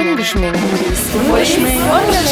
Ungeschminkt. Ungeschminkt.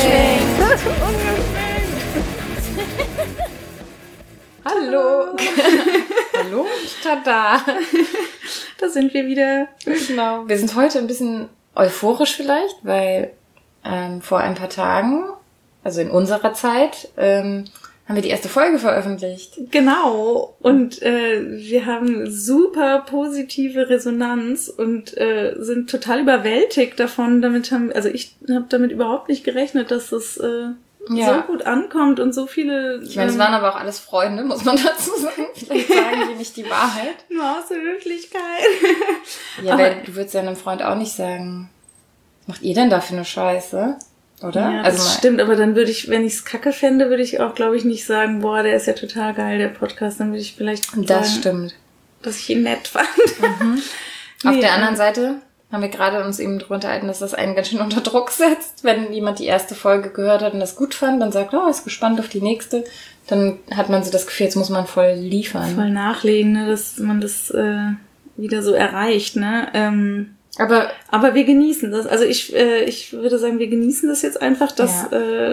Hallo. Hallo, tada. Da sind wir wieder. Genau. Wir sind heute ein bisschen euphorisch vielleicht, weil vor ein paar Tagen, also in unserer Zeit, haben wir die erste Folge veröffentlicht. Genau. Und wir haben super positive Resonanz und sind total überwältigt davon. Ich habe damit überhaupt nicht gerechnet, dass es so gut ankommt und so viele... Ich meine, es waren aber auch alles Freunde, muss man dazu sagen. Vielleicht sagen die nicht die Wahrheit. Nur aus der Höflichkeit. Ja, aber du würdest ja einem Freund auch nicht sagen, was macht ihr denn da für eine Scheiße? Oder? Ja, das stimmt, aber dann würde ich, wenn ich es kacke fände, würde ich auch, glaube ich, nicht sagen, boah, der ist ja total geil, der Podcast. Dann würde ich vielleicht sagen, dass ich ihn nett fand. Mhm. Auf der anderen Seite haben wir gerade uns eben drüber unterhalten, dass das einen ganz schön unter Druck setzt. Wenn jemand die erste Folge gehört hat und das gut fand, dann sagt, ist gespannt auf die nächste. Dann hat man so das Gefühl, jetzt muss man voll liefern. Voll nachlegen, ne, dass man das wieder so erreicht, ne? Aber wir genießen das. Also ich würde sagen, wir genießen das jetzt einfach, dass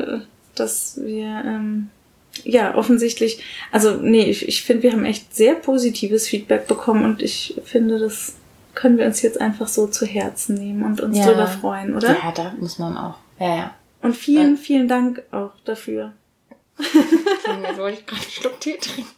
wir offensichtlich, ich finde, wir haben echt sehr positives Feedback bekommen und ich finde, das können wir uns jetzt einfach so zu Herzen nehmen und uns drüber freuen, oder? Ja, da muss man auch. Ja. Und vielen, vielen Dank auch dafür. Jetzt wollte ich gerade einen Schluck Tee trinken.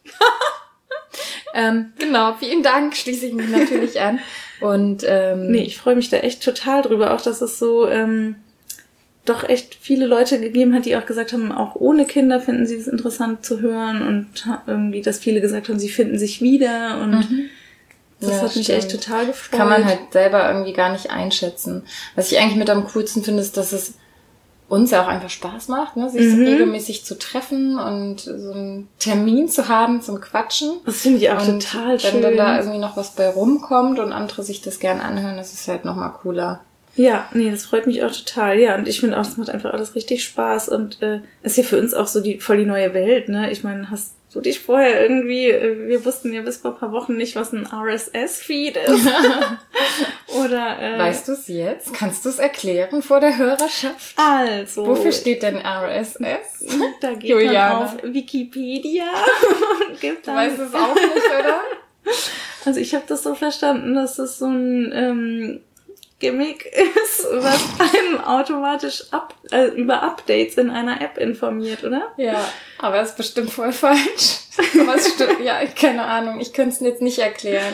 Genau, vielen Dank, schließe ich mich natürlich an. Und ich freue mich da echt total drüber, auch dass es so doch echt viele Leute gegeben hat, die auch gesagt haben, auch ohne Kinder finden sie es interessant zu hören und irgendwie, dass viele gesagt haben, sie finden sich wieder und das hat mich echt total gefreut. Kann man halt selber irgendwie gar nicht einschätzen. Was ich eigentlich mit am coolsten finde, ist, dass es uns ja auch einfach Spaß macht, ne, sich so regelmäßig zu treffen und so einen Termin zu haben zum Quatschen. Das finde ich auch total schön. Wenn dann da irgendwie noch was bei rumkommt und andere sich das gern anhören, das ist halt nochmal cooler. Ja, das freut mich auch total. Ja, und ich finde auch, das macht einfach alles richtig Spaß und ist ja für uns auch so voll die neue Welt, ne? Ich meine, hast du dich vorher irgendwie, wir wussten ja bis vor ein paar Wochen nicht, was ein RSS-Feed ist. Oder weißt du es jetzt? Kannst du es erklären vor der Hörerschaft? Also. Wofür steht denn RSS? Da geht man auf Wikipedia und gibt dann... Du weißt es auch nicht, oder? Also ich habe das so verstanden, dass das so ein Gimmick ist, was einem automatisch über Updates in einer App informiert, oder? Ja, aber das ist bestimmt voll falsch. Aber es stimmt, ja, keine Ahnung, ich könnte es jetzt nicht erklären.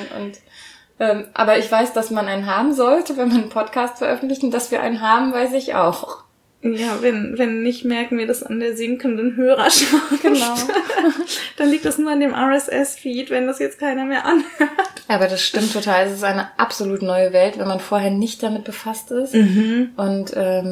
Und aber ich weiß, dass man einen haben sollte, wenn man einen Podcast veröffentlicht, und dass wir einen haben, weiß ich auch. Ja, wenn nicht, merken wir das an der sinkenden Hörerschaft. Genau. Dann liegt das nur an dem RSS-Feed, wenn das jetzt keiner mehr anhört. Aber das stimmt total. Es ist eine absolut neue Welt, wenn man vorher nicht damit befasst ist. Mhm. Und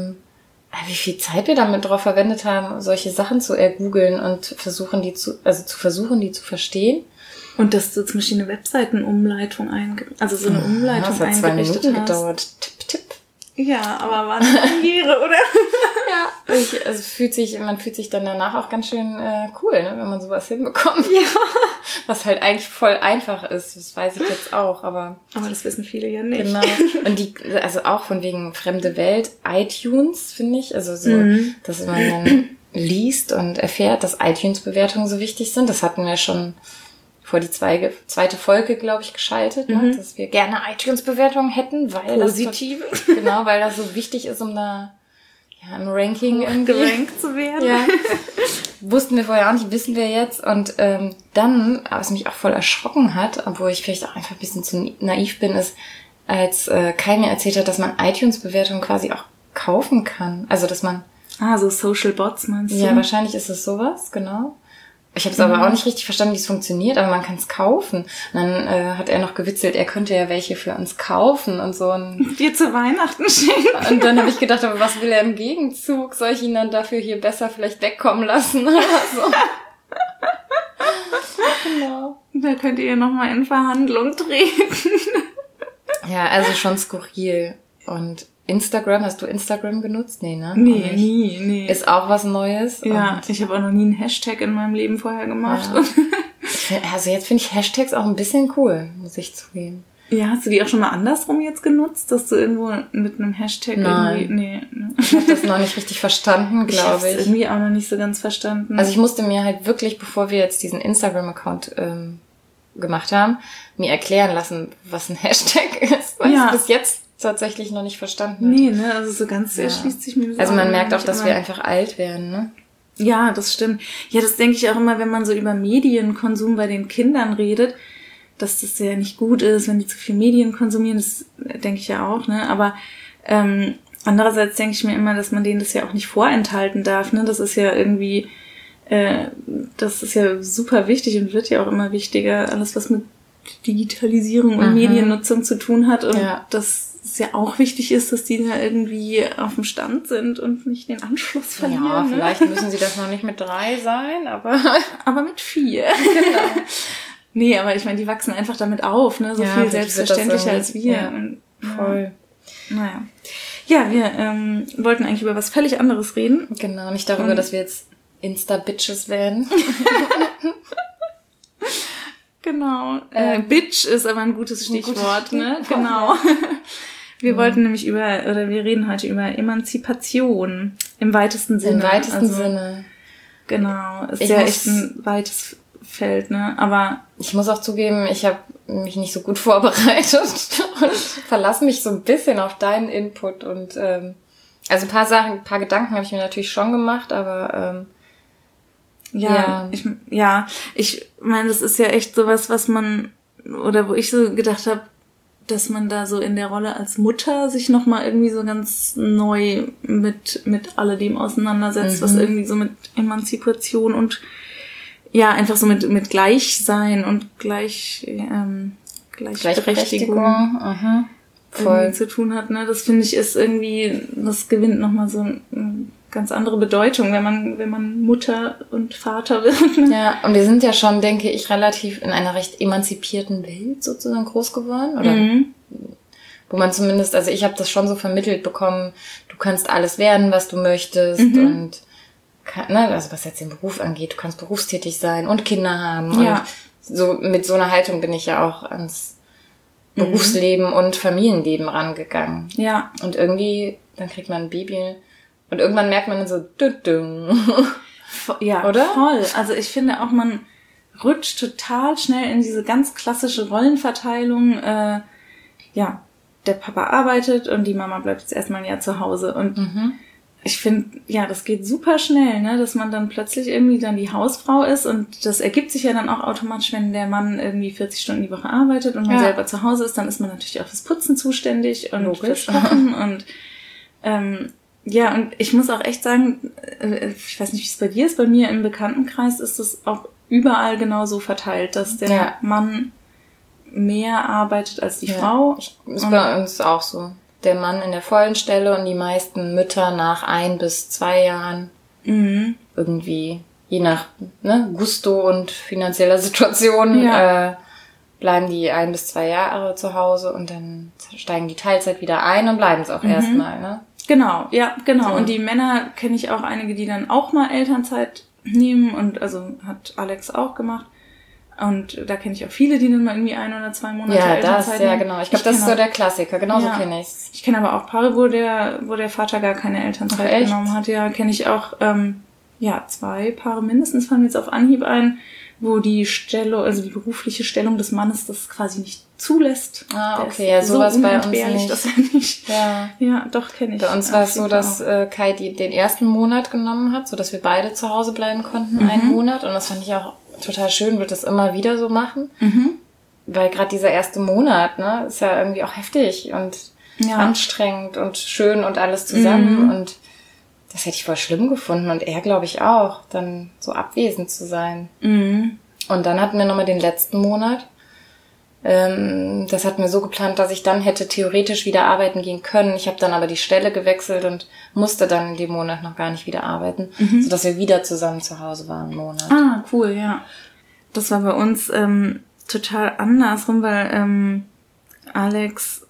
wie viel Zeit wir damit drauf verwendet haben, solche Sachen zu ergoogeln und zu versuchen, die zu verstehen. Und dass du zum Beispiel eine Webseitenumleitung das hat 2 Minuten gedauert. Tipp. Ja, aber war eine Premiere, oder? Ja. Man fühlt sich dann danach auch ganz schön cool, ne, wenn man sowas hinbekommt. Ja. Was halt eigentlich voll einfach ist, das weiß ich jetzt auch, aber das wissen viele ja nicht. Genau. Und also auch von wegen fremde Welt, iTunes, finde ich, also so, dass man dann liest und erfährt, dass iTunes-Bewertungen so wichtig sind. Das hatten wir schon vor die zweite Folge, glaube ich, geschaltet, ne? Dass wir gerne iTunes-Bewertungen hätten, weil positive. Weil das so wichtig ist, um da im Ranking gerankt zu werden. Ja. Wussten wir vorher auch nicht, wissen wir jetzt. Und dann, was mich auch voll erschrocken hat, obwohl ich vielleicht auch einfach ein bisschen zu naiv bin, ist, als Kai mir erzählt hat, dass man iTunes-Bewertungen quasi auch kaufen kann. Also, dass man... so Social Bots meinst du? Ja, wahrscheinlich ist es sowas, genau. Ich habe es aber auch nicht richtig verstanden, wie es funktioniert, aber man kann es kaufen. Und dann hat er noch gewitzelt, er könnte ja welche für uns kaufen und so. Dir zu Weihnachten schenken. Und dann habe ich gedacht, aber was will er im Gegenzug? Soll ich ihn dann dafür hier besser vielleicht wegkommen lassen oder so? Genau. Da könnt ihr nochmal in Verhandlung treten. Ja, also schon skurril. Und Instagram, hast du Instagram genutzt? Nee, ne? Nee. Ist auch was Neues. Ja, ich habe auch noch nie einen Hashtag in meinem Leben vorher gemacht. Ja. Also jetzt finde ich Hashtags auch ein bisschen cool, muss ich zugeben. Ja, hast du die auch schon mal andersrum jetzt genutzt, dass du irgendwo mit einem Hashtag irgendwie... Nee, ne? Ich habe das noch nicht richtig verstanden, glaube ich. Ich habe es irgendwie auch noch nicht so ganz verstanden. Also ich musste mir halt wirklich, bevor wir jetzt diesen Instagram-Account gemacht haben, mir erklären lassen, was ein Hashtag ist, weil ich bis jetzt tatsächlich noch nicht verstanden habe. Nee, ne, also so ganz erschließt sich mir das. Also man merkt auch, dass wir einfach alt werden, ne? Ja, das stimmt. Ja, das denke ich auch immer, wenn man so über Medienkonsum bei den Kindern redet, dass das ja nicht gut ist, wenn die zu viel Medien konsumieren, das denke ich ja auch, ne? Aber andererseits denke ich mir immer, dass man denen das ja auch nicht vorenthalten darf, ne? Das ist ja irgendwie, das ist ja super wichtig und wird ja auch immer wichtiger, alles was mit Digitalisierung und Mediennutzung zu tun hat und dass es ja auch wichtig ist, dass die da irgendwie auf dem Stand sind und nicht den Anschluss verlieren. Ja, vielleicht müssen sie das noch nicht mit 3 sein, aber mit 4. Genau. Nee, aber ich meine, die wachsen einfach damit auf, ne? So viel selbstverständlicher als wir. Ja, voll. Naja. Ja, wir wollten eigentlich über was völlig anderes reden. Genau, nicht darüber, dass wir jetzt Insta-Bitches werden. Genau. Bitch ist aber ein gutes Stichwort, ne? Genau. Wir wollten nämlich wir reden heute über Emanzipation im weitesten Sinne. Im weitesten Sinne. Genau. Ist ja echt ein weites Feld, ne? Aber ich muss auch zugeben, ich habe mich nicht so gut vorbereitet und verlasse mich so ein bisschen auf deinen Input und also ein paar Gedanken habe ich mir natürlich schon gemacht, aber ich meine, das ist ja echt sowas, was man, oder wo ich so gedacht habe, dass man da so in der Rolle als Mutter sich nochmal irgendwie so ganz neu mit alledem auseinandersetzt, was irgendwie so mit Emanzipation und ja, einfach so mit Gleichsein und Gleichberechtigung voll zu tun hat, ne? Das finde ich ist irgendwie, das gewinnt nochmal so eine ganz andere Bedeutung, wenn man Mutter und Vater wird. Ne? Ja, und wir sind ja schon, denke ich, relativ in einer recht emanzipierten Welt sozusagen groß geworden, oder? Wo man zumindest, also ich habe das schon so vermittelt bekommen, du kannst alles werden, was du möchtest und also was jetzt den Beruf angeht, du kannst berufstätig sein und Kinder haben. Und so mit so einer Haltung bin ich ja auch ans Berufsleben und Familienleben rangegangen. Ja. Und irgendwie, dann kriegt man ein Baby und irgendwann merkt man dann so, ja, oder? Voll. Also ich finde auch, man rutscht total schnell in diese ganz klassische Rollenverteilung. Der Papa arbeitet und die Mama bleibt jetzt erstmal ein Jahr zu Hause und ich finde, ja, das geht super schnell, ne, dass man dann plötzlich irgendwie dann die Hausfrau ist und das ergibt sich ja dann auch automatisch, wenn der Mann irgendwie 40 Stunden die Woche arbeitet und man selber zu Hause ist, dann ist man natürlich auch fürs Putzen zuständig und fürs Kochen und und ich muss auch echt sagen, ich weiß nicht, wie es bei dir ist, bei mir im Bekanntenkreis ist es auch überall genauso verteilt, dass der Mann mehr arbeitet als die Frau. Ist bei uns auch so. Der Mann in der vollen Stelle und die meisten Mütter nach 1 bis 2 Jahren irgendwie, je nach Gusto und finanzieller Situation, bleiben die 1 bis 2 Jahre zu Hause und dann steigen die Teilzeit wieder ein und bleiben es auch erstmal, ne? Genau, ja, genau. So. Und die Männer kenne ich auch einige, die dann auch mal Elternzeit nehmen und also hat Alex auch gemacht. Und da kenne ich auch viele, die dann mal irgendwie 1 oder 2 Monate Elternzeit nehmen. Ja, genau. Ich glaube, das ist so der Klassiker. Genauso kenne ich's. Ich kenne aber auch Paare, wo der Vater gar keine Elternzeit genommen hat. Ja, kenne ich auch, 2 Paare mindestens, fallen mir jetzt auf Anhieb ein, wo die Stellung, also die berufliche Stellung des Mannes das quasi nicht zulässt. Ah, okay, ja, sowas so bei uns nicht. Dass er nicht. Ja, doch, kenne ich. Bei uns war es so, dass Kai den ersten Monat genommen hat, so dass wir beide zu Hause bleiben konnten, einen Monat. Und das fand ich auch total schön, wird das immer wieder so machen. Weil gerade dieser erste Monat, ne, ist ja irgendwie auch heftig und anstrengend und schön und alles zusammen. Und das hätte ich voll schlimm gefunden. Und er, glaube ich, auch, dann so abwesend zu sein. Und dann hatten wir nochmal den letzten Monat. Das hatten wir so geplant, dass ich dann hätte theoretisch wieder arbeiten gehen können. Ich habe dann aber die Stelle gewechselt und musste dann in dem Monat noch gar nicht wieder arbeiten, sodass wir wieder zusammen zu Hause waren einen Monat. Ah, cool, ja. Das war bei uns total andersrum, weil Alex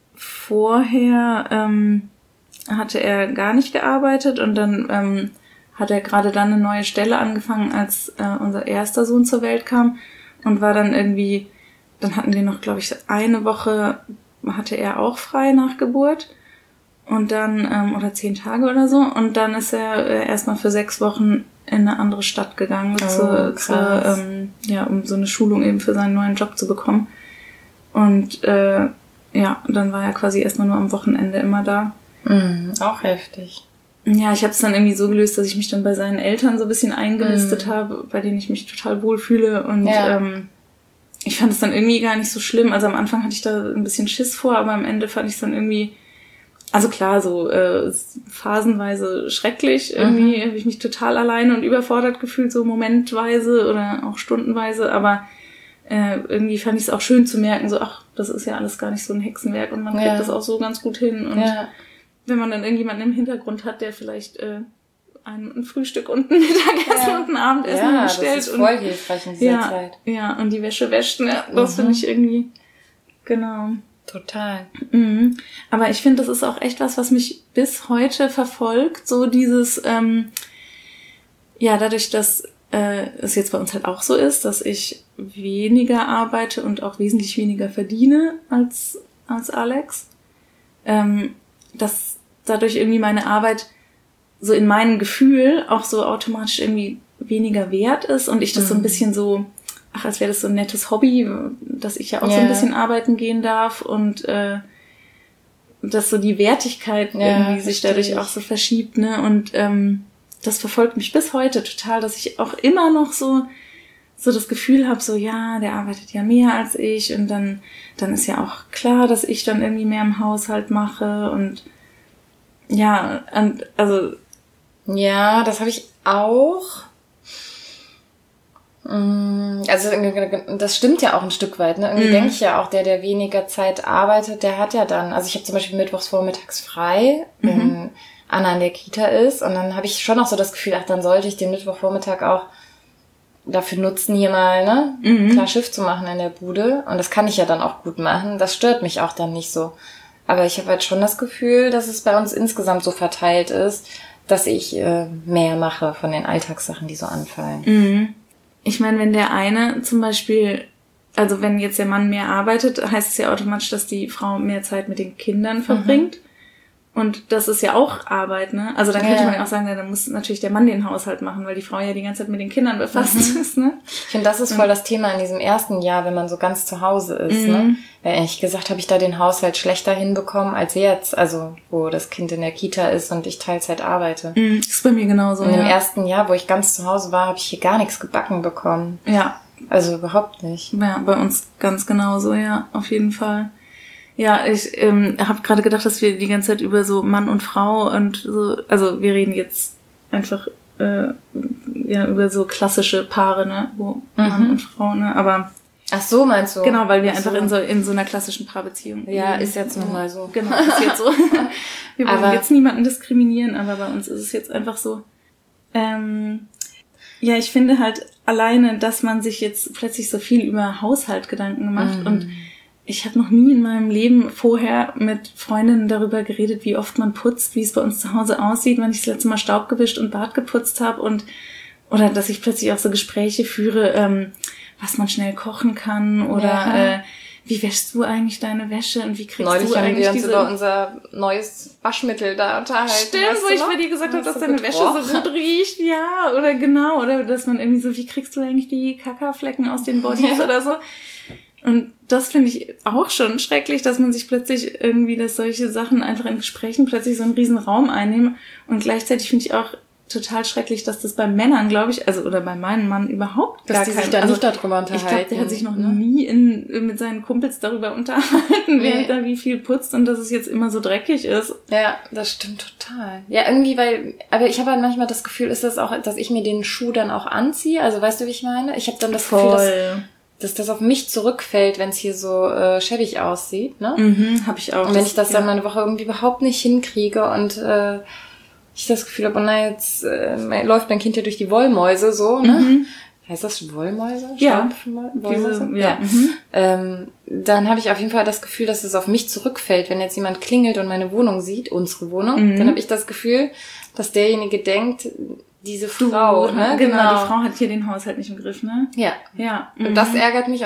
vorher hatte er gar nicht gearbeitet und dann hat er gerade dann eine neue Stelle angefangen, als unser erster Sohn zur Welt kam und war dann irgendwie dann hatten wir noch, glaube ich, eine Woche hatte er auch frei nach Geburt. Und dann, oder 10 Tage oder so. Und dann ist er erstmal für 6 Wochen in eine andere Stadt gegangen, um so eine Schulung eben für seinen neuen Job zu bekommen. Und dann war er quasi erstmal nur am Wochenende immer da. Auch heftig. Ja, ich habe es dann irgendwie so gelöst, dass ich mich dann bei seinen Eltern so ein bisschen eingelistet habe, bei denen ich mich total wohlfühle. Und ich fand es dann irgendwie gar nicht so schlimm. Also am Anfang hatte ich da ein bisschen Schiss vor, aber am Ende fand ich es dann irgendwie, also klar, so phasenweise schrecklich. Irgendwie habe ich mich total alleine und überfordert gefühlt, so momentweise oder auch stundenweise. Aber irgendwie fand ich es auch schön zu merken, so, ach, das ist ja alles gar nicht so ein Hexenwerk und man kriegt das auch so ganz gut hin. Und wenn man dann irgendjemanden im Hintergrund hat, der vielleicht ein Frühstück und ein Mittagessen und ein Abendessen bestellt. Das ist voll hilfreich in dieser Zeit. Ja, und die Wäsche wäscht, ne? Das finde ich irgendwie, genau. Total. Aber ich finde, das ist auch echt was mich bis heute verfolgt, so dieses, dadurch, dass es jetzt bei uns halt auch so ist, dass ich weniger arbeite und auch wesentlich weniger verdiene als Alex, dass dadurch irgendwie meine Arbeit so in meinem Gefühl auch so automatisch irgendwie weniger wert ist und ich das so ein bisschen so, als wäre das so ein nettes Hobby, dass ich ja auch so ein bisschen arbeiten gehen darf und dass so die Wertigkeit irgendwie sich dadurch auch so verschiebt, ne? Und das verfolgt mich bis heute total, dass ich auch immer noch so das Gefühl habe, so der arbeitet ja mehr als ich und dann ist ja auch klar, dass ich dann irgendwie mehr im Haushalt mache und also ja, das habe ich auch. Also das stimmt ja auch ein Stück weit, ne? Irgendwie denke ich ja auch, der weniger Zeit arbeitet, der hat ja dann, also ich habe zum Beispiel mittwochs vormittags frei, wenn Anna in der Kita ist und dann habe ich schon auch so das Gefühl, dann sollte ich den Mittwochvormittag auch dafür nutzen, hier mal, klar Schiff zu machen in der Bude und das kann ich ja dann auch gut machen, das stört mich auch dann nicht so. Aber ich habe halt schon das Gefühl, dass es bei uns insgesamt so verteilt ist, dass ich mehr mache von den Alltagssachen, die so anfallen. Ich meine, wenn der eine zum Beispiel, also wenn jetzt der Mann mehr arbeitet, heißt es ja automatisch, dass die Frau mehr Zeit mit den Kindern verbringt. Und das ist ja auch Arbeit, ne? Also dann könnte man ja auch sagen, dann muss natürlich der Mann den Haushalt machen, weil die Frau ja die ganze Zeit mit den Kindern befasst ist, ne? Ich finde, das ist voll das Thema in diesem ersten Jahr, wenn man so ganz zu Hause ist, ne? Weil ehrlich gesagt habe ich da den Haushalt schlechter hinbekommen als jetzt, also wo das Kind in der Kita ist und ich Teilzeit arbeite. Das ist bei mir genauso, Und im ersten Jahr, wo ich ganz zu Hause war, habe ich hier gar nichts gebacken bekommen. Ja. Also überhaupt nicht. Ja, bei uns ganz genauso, ja, auf jeden Fall. Ja, ich habe gerade gedacht, dass wir die ganze Zeit über so Mann und Frau und so, also wir reden jetzt einfach über so klassische Paare, ne, wo Mann und Frau, ne, aber ach so, meinst du? Genau, weil wir einfach in so einer klassischen Paarbeziehung leben. Ist jetzt nun mal so. Genau, ist jetzt so. Wir wollen jetzt niemanden diskriminieren, aber bei uns ist es jetzt einfach so. Ich finde halt alleine, dass man sich jetzt plötzlich so viel über Haushalt Gedanken macht und ich habe noch nie in meinem Leben vorher mit Freundinnen darüber geredet, wie oft man putzt, wie es bei uns zu Hause aussieht, wenn ich das letzte Mal Staub gewischt und Bad geputzt habe oder dass ich plötzlich auch so Gespräche führe, was man schnell kochen kann oder wie wäschst du eigentlich deine Wäsche und wie kriegst Neulich du eigentlich haben wir uns über unser neues Waschmittel da unterhalten. Stimmt, wo ich bei dir gesagt habe, dass deine Wäsche so gut riecht, oder dass man irgendwie so, wie kriegst du eigentlich die Kackerflecken aus den Bodies oder so. Und das finde ich auch schon schrecklich, dass man sich plötzlich irgendwie, dass solche Sachen einfach in Gesprächen plötzlich so einen riesen Raum einnehmen. Und gleichzeitig finde ich auch total schrecklich, dass das bei Männern, glaube ich, also oder bei meinem Mann überhaupt gar kein, sich da nicht darüber unterhalten. Ich glaube, der hat sich noch nie mit seinen Kumpels darüber unterhalten, wer da wie viel putzt und dass es jetzt immer so dreckig ist. Ja, das stimmt total. Ja, irgendwie, aber ich habe halt manchmal das Gefühl, ist das auch, dass ich mir den Schuh dann auch anziehe. Also weißt du, wie ich meine? Ich habe dann das Gefühl, dass das auf mich zurückfällt, wenn es hier so schäbig aussieht, ne? Habe ich auch. Und wenn ich das dann meine Woche irgendwie überhaupt nicht hinkriege und ich das Gefühl habe, jetzt läuft mein Kind ja durch die Wollmäuse so, ne? Heißt das Wollmäuse? Ja. Wollmäuse? Dann habe ich auf jeden Fall das Gefühl, dass es auf mich zurückfällt, wenn jetzt jemand klingelt und meine Wohnung sieht, unsere Wohnung, dann habe ich das Gefühl, dass derjenige denkt, diese Frau, ne? Genau, die Frau hat hier den Haushalt nicht im Griff, ne? Ja. Ja. Und das ärgert mich und ich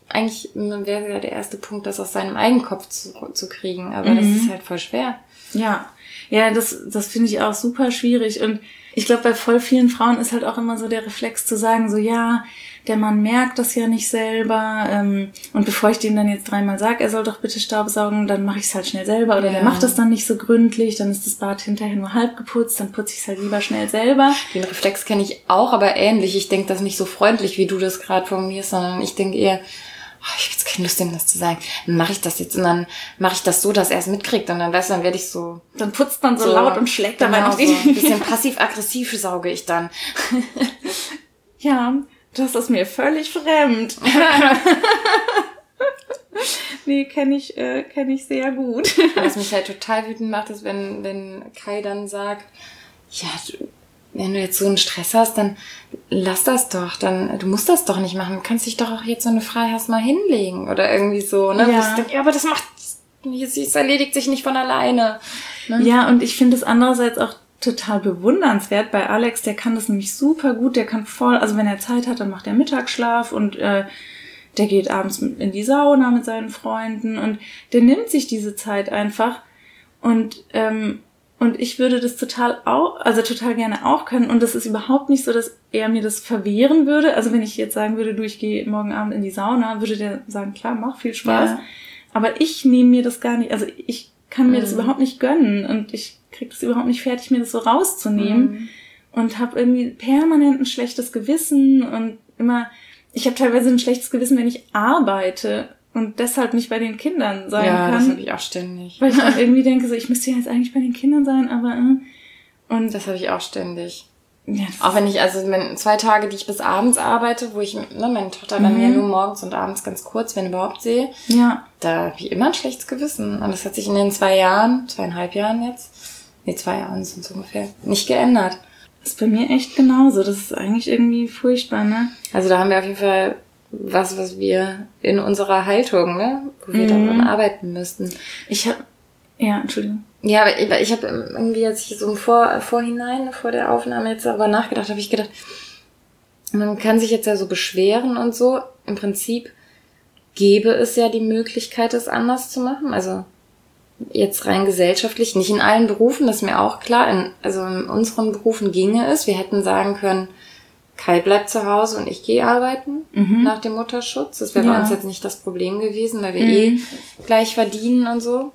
eigentlich wäre ja der erste Punkt, das aus seinem eigenen Kopf zu kriegen. Aber das ist halt voll schwer. Ja, das finde ich auch super schwierig. Und ich glaube, bei voll vielen Frauen ist halt auch immer so der Reflex zu sagen, so ja, der Mann merkt das ja nicht selber. Und bevor ich dem dann jetzt 3-mal sage, er soll doch bitte Staubsaugen, dann mache ich es halt schnell selber. Oder der macht das dann nicht so gründlich, dann ist das Bad hinterher nur halb geputzt, dann putze ich es halt lieber schnell selber. Den Reflex kenne ich auch, aber ähnlich. Ich denke das nicht so freundlich, wie du das gerade formulierst, sondern ich denke eher, ich habe jetzt keine Lust, ihm das zu sagen. Dann mache ich das jetzt und dann mache ich das so, dass er es mitkriegt und dann dann werde ich so... Dann putzt man so laut und schlägt dabei noch so ein bisschen passiv-aggressiv sauge ich dann. Ja, das ist mir völlig fremd. Nee, kenne ich sehr gut. Was mich halt total wütend macht, ist, wenn Kai dann sagt, ja, wenn du jetzt so einen Stress hast, dann lass das doch, du musst das doch nicht machen, du kannst dich doch auch jetzt, wenn du frei hast, mal hinlegen oder irgendwie so, ne? Ja, denke, aber das es erledigt sich nicht von alleine. Ne? Ja, und ich finde es andererseits auch total bewundernswert bei Alex, der kann das nämlich super gut, der kann also wenn er Zeit hat, dann macht er Mittagsschlaf und der geht abends in die Sauna mit seinen Freunden und der nimmt sich diese Zeit einfach und ich würde das total gerne auch können und das ist überhaupt nicht so, dass er mir das verwehren würde. Also wenn ich jetzt sagen würde, du, ich gehe morgen Abend in die Sauna, würde der sagen, klar, mach, viel Spaß. Ja. Aber ich nehme mir das gar nicht, also ich kann mir das überhaupt nicht gönnen und ich kriege das überhaupt nicht fertig, mir das so rauszunehmen und habe irgendwie permanent ein schlechtes Gewissen und ich habe teilweise ein schlechtes Gewissen, wenn ich arbeite und deshalb nicht bei den Kindern sein kann. Ja, das habe ich auch ständig. Weil ich dann irgendwie denke, so ich müsste ja jetzt eigentlich bei den Kindern sein, aber und das habe ich auch ständig. Ja, auch wenn ich, 2 Tage, die ich bis abends arbeite, wo ich meine Tochter dann ja nur morgens und abends ganz kurz, wenn überhaupt, sehe, da habe ich immer ein schlechtes Gewissen. Und das hat sich in den 2,5 Jahren jetzt, 2 Jahren sind es ungefähr, nicht geändert. Das ist bei mir echt genauso. Das ist eigentlich irgendwie furchtbar, ne? Also da haben wir auf jeden Fall was wir in unserer Haltung, ne, wo wir daran arbeiten müssten. Entschuldigung. Ja, aber ich habe irgendwie, als ich so im Vorhinein, vor der Aufnahme jetzt darüber nachgedacht habe, ich gedacht, man kann sich jetzt ja so beschweren und so. Im Prinzip gäbe es ja die Möglichkeit, es anders zu machen. Also jetzt rein gesellschaftlich, nicht in allen Berufen, das ist mir auch klar. In unseren Berufen ginge es. Wir hätten sagen können, Kai bleibt zu Hause und ich gehe arbeiten nach dem Mutterschutz. Das wäre bei uns jetzt nicht das Problem gewesen, weil wir gleich verdienen und so.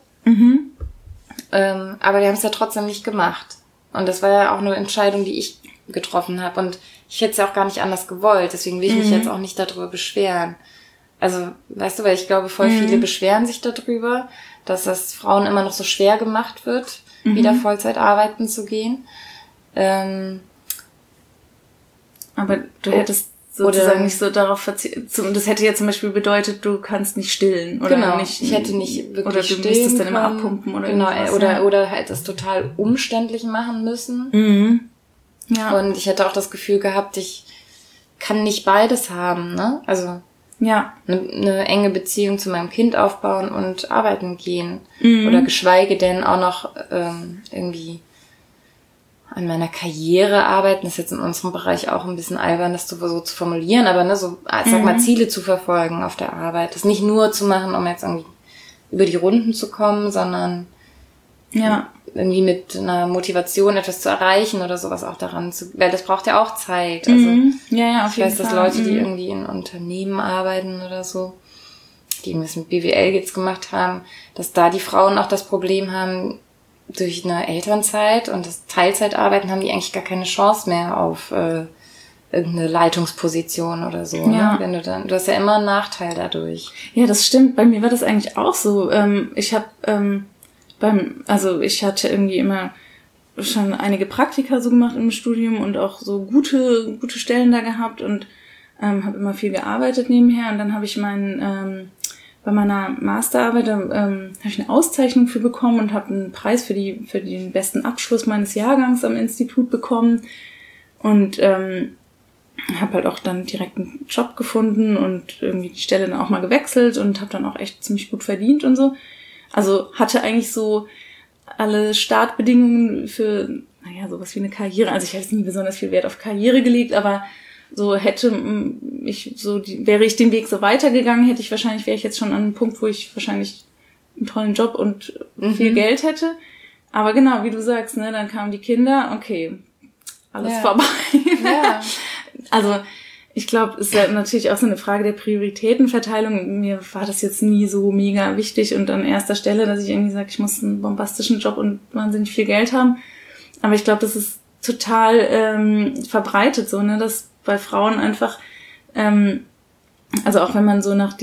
Aber wir haben es ja trotzdem nicht gemacht. Und das war ja auch eine Entscheidung, die ich getroffen habe. Und ich hätte es ja auch gar nicht anders gewollt. Deswegen will ich mich jetzt auch nicht darüber beschweren. Also, weißt du, weil ich glaube, voll viele beschweren sich darüber, dass das Frauen immer noch so schwer gemacht wird, wieder Vollzeit arbeiten zu gehen. Aber du hättest sozusagen nicht so darauf verzichtet. Das hätte ja zum Beispiel bedeutet, du kannst nicht stillen. Oder nicht, ich hätte nicht wirklich oder du müsstest dann immer abpumpen oder oder halt das total umständlich machen müssen. Ja. Und ich hätte auch das Gefühl gehabt, ich kann nicht beides haben, ne? Also eine enge Beziehung zu meinem Kind aufbauen und arbeiten gehen. Oder geschweige denn auch noch irgendwie an meiner Karriere arbeiten. Das ist jetzt in unserem Bereich auch ein bisschen albern, das so zu formulieren, aber ne, so, sag mal, Ziele zu verfolgen auf der Arbeit. Das nicht nur zu machen, um jetzt irgendwie über die Runden zu kommen, sondern irgendwie mit einer Motivation etwas zu erreichen oder sowas auch daran weil das braucht ja auch Zeit. Also auf ich weiß, dass Leute, die irgendwie in Unternehmen arbeiten oder so, die irgendwas mit BWL jetzt gemacht haben, dass da die Frauen auch das Problem haben, durch eine Elternzeit und das Teilzeitarbeiten haben die eigentlich gar keine Chance mehr auf irgendeine Leitungsposition oder so. Ja. Ne? Du hast ja immer einen Nachteil dadurch. Ja, das stimmt. Bei mir war das eigentlich auch so. Ich hatte irgendwie immer schon einige Praktika so gemacht im Studium und auch so gute Stellen da gehabt und habe immer viel gearbeitet nebenher und dann habe ich bei meiner Masterarbeit habe ich eine Auszeichnung für bekommen und habe einen Preis für den besten Abschluss meines Jahrgangs am Institut bekommen und habe halt auch dann direkt einen Job gefunden und irgendwie die Stelle dann auch mal gewechselt und habe dann auch echt ziemlich gut verdient und so. Also hatte eigentlich so alle Startbedingungen für, sowas wie eine Karriere. Also ich habe jetzt nie besonders viel Wert auf Karriere gelegt, aber so wäre ich den Weg so weitergegangen, wäre ich jetzt schon an einem Punkt, wo ich wahrscheinlich einen tollen Job und viel Geld hätte. Aber genau, wie du sagst, ne, dann kamen die Kinder, okay, alles vorbei. Ja. Also, ich glaube, es ist ja natürlich auch so eine Frage der Prioritätenverteilung. Mir war das jetzt nie so mega wichtig und an erster Stelle, dass ich irgendwie sage, ich muss einen bombastischen Job und wahnsinnig viel Geld haben. Aber ich glaube, das ist total verbreitet so, ne, dass bei Frauen einfach, also auch wenn man so nach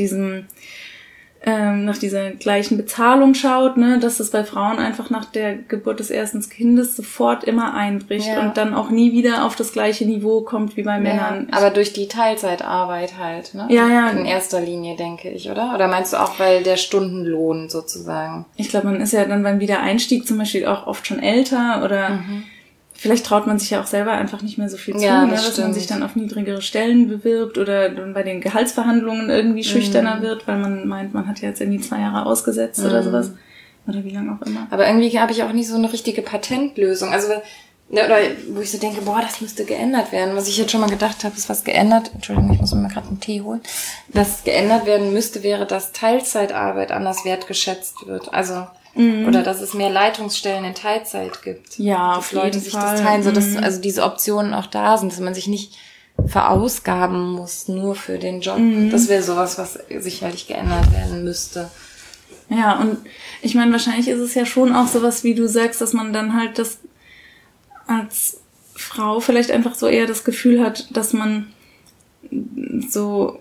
dieser gleichen Bezahlung schaut, ne, dass es bei Frauen einfach nach der Geburt des ersten Kindes sofort immer einbricht und dann auch nie wieder auf das gleiche Niveau kommt wie bei Männern. Aber durch die Teilzeitarbeit halt, ne? Ja. In erster Linie, denke ich, oder? Oder meinst du auch, weil der Stundenlohn sozusagen? Ich glaube, man ist ja dann beim Wiedereinstieg zum Beispiel auch oft schon älter oder vielleicht traut man sich ja auch selber einfach nicht mehr so viel zu, ne, dass man sich dann auf niedrigere Stellen bewirbt oder dann bei den Gehaltsverhandlungen irgendwie schüchterner wird, weil man meint, man hat ja jetzt irgendwie 2 Jahre ausgesetzt oder sowas. Oder wie lange auch immer. Aber irgendwie habe ich auch nicht so eine richtige Patentlösung. Also, oder wo ich so denke, das müsste geändert werden. Was ich jetzt schon mal gedacht habe, ist was geändert. Entschuldigung, ich muss mir mal gerade einen Tee holen. Was geändert werden müsste, wäre, dass Teilzeitarbeit anders wertgeschätzt wird. Also, oder dass es mehr Leitungsstellen in Teilzeit gibt. Ja, dass Leute sich das teilen, so dass also diese Optionen auch da sind, dass man sich nicht verausgaben muss nur für den Job. Das wäre sowas, was sicherlich geändert werden müsste. Ja, und ich meine, wahrscheinlich ist es ja schon auch sowas, wie du sagst, dass man dann halt das als Frau vielleicht einfach so eher das Gefühl hat, dass man so,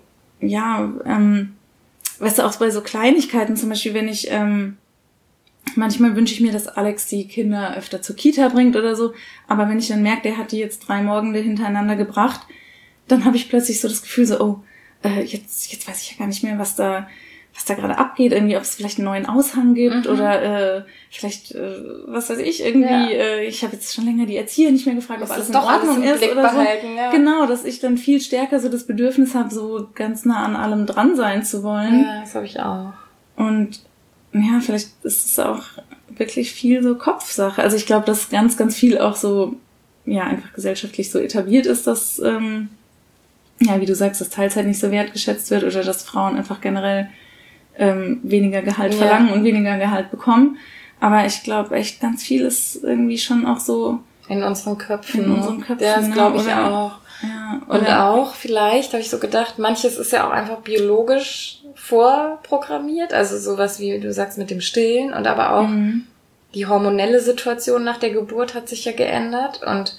weißt du, auch bei so Kleinigkeiten, zum Beispiel, wenn ich manchmal wünsche ich mir, dass Alex die Kinder öfter zur Kita bringt oder so. Aber wenn ich dann merke, der hat die jetzt 3 Morgen hintereinander gebracht, dann habe ich plötzlich so das Gefühl so, jetzt weiß ich ja gar nicht mehr, was da gerade abgeht. Irgendwie, ob es vielleicht einen neuen Aushang gibt oder vielleicht, was weiß ich, irgendwie, ich habe jetzt schon länger die Erzieher nicht mehr gefragt, ob alles in Ordnung ist oder so. Ja. Genau, dass ich dann viel stärker so das Bedürfnis habe, so ganz nah an allem dran sein zu wollen. Ja, das habe ich auch. Und ja, vielleicht ist es auch wirklich viel so Kopfsache. Also ich glaube, dass ganz, ganz viel auch so, einfach gesellschaftlich so etabliert ist, dass, wie du sagst, dass Teilzeit nicht so wertgeschätzt wird oder dass Frauen einfach generell weniger Gehalt verlangen und weniger Gehalt bekommen. Aber ich glaube echt, ganz viel ist irgendwie schon auch so in unseren Köpfen. Ja, das glaube ich auch. Ja, und auch vielleicht, habe ich so gedacht, manches ist ja auch einfach biologisch vorprogrammiert, also sowas wie du sagst mit dem Stillen und aber auch die hormonelle Situation nach der Geburt hat sich ja geändert und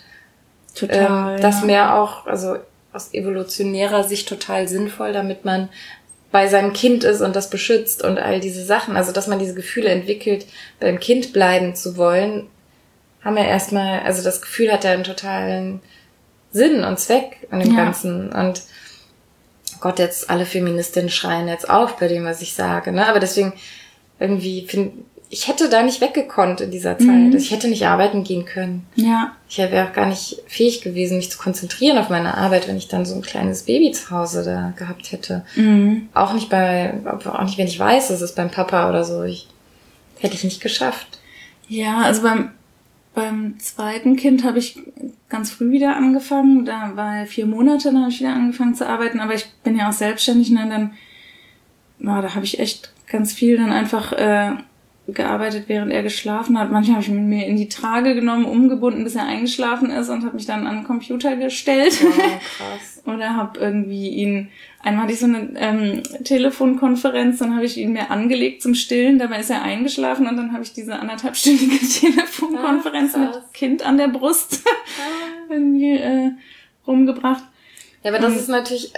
das mehr auch, also aus evolutionärer Sicht total sinnvoll, damit man bei seinem Kind ist und das beschützt und all diese Sachen, also dass man diese Gefühle entwickelt, beim Kind bleiben zu wollen, haben wir erstmal, also das Gefühl hat ja einen totalen Sinn und Zweck an dem Ganzen und Gott, jetzt alle Feministinnen schreien jetzt auf bei dem, was ich sage, ne? Aber deswegen irgendwie ich hätte da nicht weggekonnt in dieser Zeit. Ich hätte nicht arbeiten gehen können. Ja. Ich wäre auch gar nicht fähig gewesen, mich zu konzentrieren auf meine Arbeit, wenn ich dann so ein kleines Baby zu Hause da gehabt hätte. Auch nicht, wenn ich weiß, es ist beim Papa oder so. Hätte ich nicht geschafft. Ja, also beim zweiten Kind habe ich ganz früh wieder angefangen. Da war er 4 Monate, dann habe ich wieder angefangen zu arbeiten. Aber ich bin ja auch selbstständig, ne? Da habe ich echt ganz viel dann einfach gearbeitet, während er geschlafen hat. Manchmal habe ich mir in die Trage genommen, umgebunden, bis er eingeschlafen ist und habe mich dann an den Computer gestellt. Wow, krass. Oder habe irgendwie einmal hatte ich so eine Telefonkonferenz, dann habe ich ihn mir angelegt zum Stillen, dabei ist er eingeschlafen und dann habe ich diese 1,5-stündige Telefonkonferenz mit Kind an der Brust irgendwie rumgebracht. Ja, aber das ist natürlich,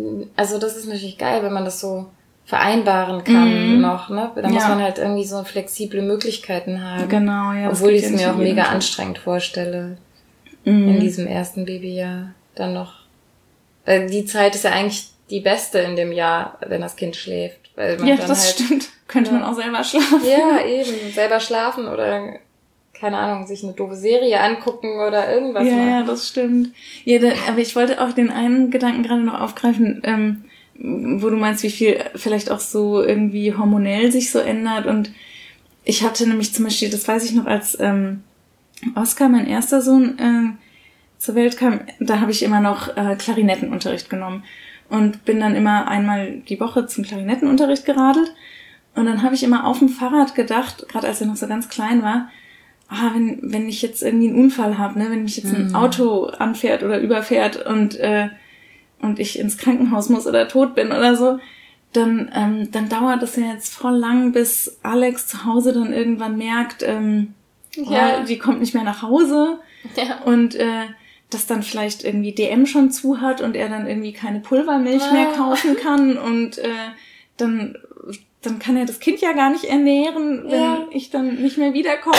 geil, wenn man das so vereinbaren kann noch, ne? Da muss man halt irgendwie so flexible Möglichkeiten haben. Genau, ja. Obwohl ich es mir auch mega anstrengend vorstelle, in diesem ersten Babyjahr dann noch. Weil die Zeit ist ja eigentlich die beste in dem Jahr, wenn das Kind schläft. Weil man dann das stimmt. Könnte man auch selber schlafen. Ja, eben. Selber schlafen oder, keine Ahnung, sich eine doofe Serie angucken oder irgendwas machen. Ja, das stimmt. Ja, aber ich wollte auch den einen Gedanken gerade noch aufgreifen, wo du meinst, wie viel vielleicht auch so irgendwie hormonell sich so ändert. Und ich hatte nämlich zum Beispiel, das weiß ich noch, als Oscar, mein erster Sohn, zur Welt kam, da habe ich immer noch Klarinettenunterricht genommen und bin dann immer einmal die Woche zum Klarinettenunterricht geradelt. Und dann habe ich immer auf dem Fahrrad gedacht, gerade als er noch so ganz klein war, wenn ich jetzt irgendwie einen Unfall habe, ne, wenn mich jetzt ein Auto anfährt oder überfährt und ich ins Krankenhaus muss oder tot bin oder so, dann dauert es ja jetzt voll lang, bis Alex zu Hause dann irgendwann merkt, die kommt nicht mehr nach Hause und dass dann vielleicht irgendwie DM schon zu hat und er dann irgendwie keine Pulvermilch mehr kaufen kann und dann kann er das Kind ja gar nicht ernähren, wenn ich dann nicht mehr wiederkomme.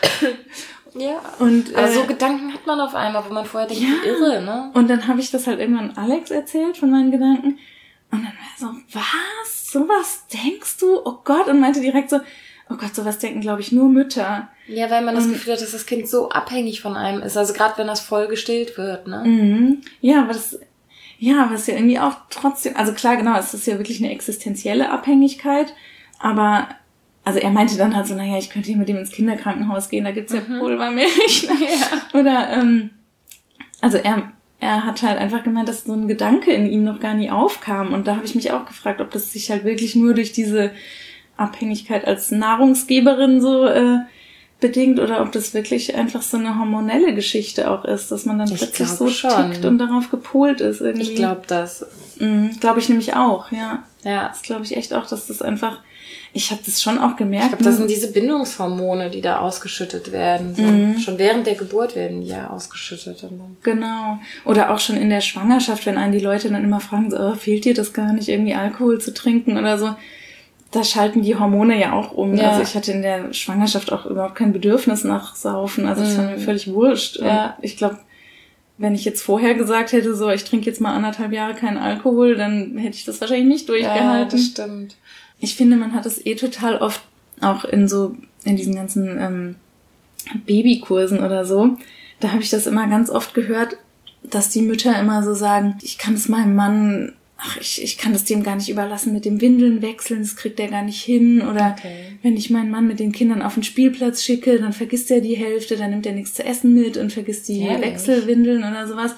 Ja. Und also so Gedanken hat man auf einmal, wo man vorher denkt, wie irre, ne? Und dann habe ich das halt irgendwann Alex erzählt von meinen Gedanken. Und dann war er so, was? Sowas denkst du? Oh Gott. Und meinte direkt so, oh Gott, sowas denken, glaube ich, nur Mütter. Ja, weil man das Gefühl hat, dass das Kind so abhängig von einem ist. Also gerade wenn das voll gestillt wird, ne? Ja, aber das ist ja irgendwie auch trotzdem, also klar, genau, es ist ja wirklich eine existenzielle Abhängigkeit, aber, also er meinte dann halt so, naja, ich könnte hier mit dem ins Kinderkrankenhaus gehen, da gibt's ja Pulvermilch. Oder, also er hat halt einfach gemeint, dass so ein Gedanke in ihm noch gar nie aufkam und da habe ich mich auch gefragt, ob das sich halt wirklich nur durch diese Abhängigkeit als Nahrungsgeberin so bedingt oder ob das wirklich einfach so eine hormonelle Geschichte auch ist, dass man dann plötzlich so tickt und darauf gepolt ist irgendwie. Ich glaube das. Glaube ich nämlich auch, ja. Ja. Das glaube ich echt auch, dass das einfach, ich habe das schon auch gemerkt. Ich glaube, das sind diese Bindungshormone, die da ausgeschüttet werden. So. Schon während der Geburt werden die ja ausgeschüttet. Genau. Oder auch schon in der Schwangerschaft, wenn einen die Leute dann immer fragen, so, fehlt dir das gar nicht, irgendwie Alkohol zu trinken oder so. Da schalten die Hormone ja auch um. Ja. Also ich hatte in der Schwangerschaft auch überhaupt kein Bedürfnis nach Saufen. Also das war mir völlig wurscht. Ja. Und ich glaube, wenn ich jetzt vorher gesagt hätte, so, ich trinke jetzt mal 1,5 Jahre keinen Alkohol, dann hätte ich das wahrscheinlich nicht durchgehalten. Ja, das stimmt. Ich finde, man hat es total oft auch in diesen ganzen Babykursen oder so. Da habe ich das immer ganz oft gehört, dass die Mütter immer so sagen, ich kann es meinem Mann, ich kann das dem gar nicht überlassen mit dem Windeln wechseln, das kriegt er gar nicht hin. Oder wenn ich meinen Mann mit den Kindern auf den Spielplatz schicke, dann vergisst er die Hälfte, dann nimmt er nichts zu essen mit und vergisst die Wechselwindeln oder sowas.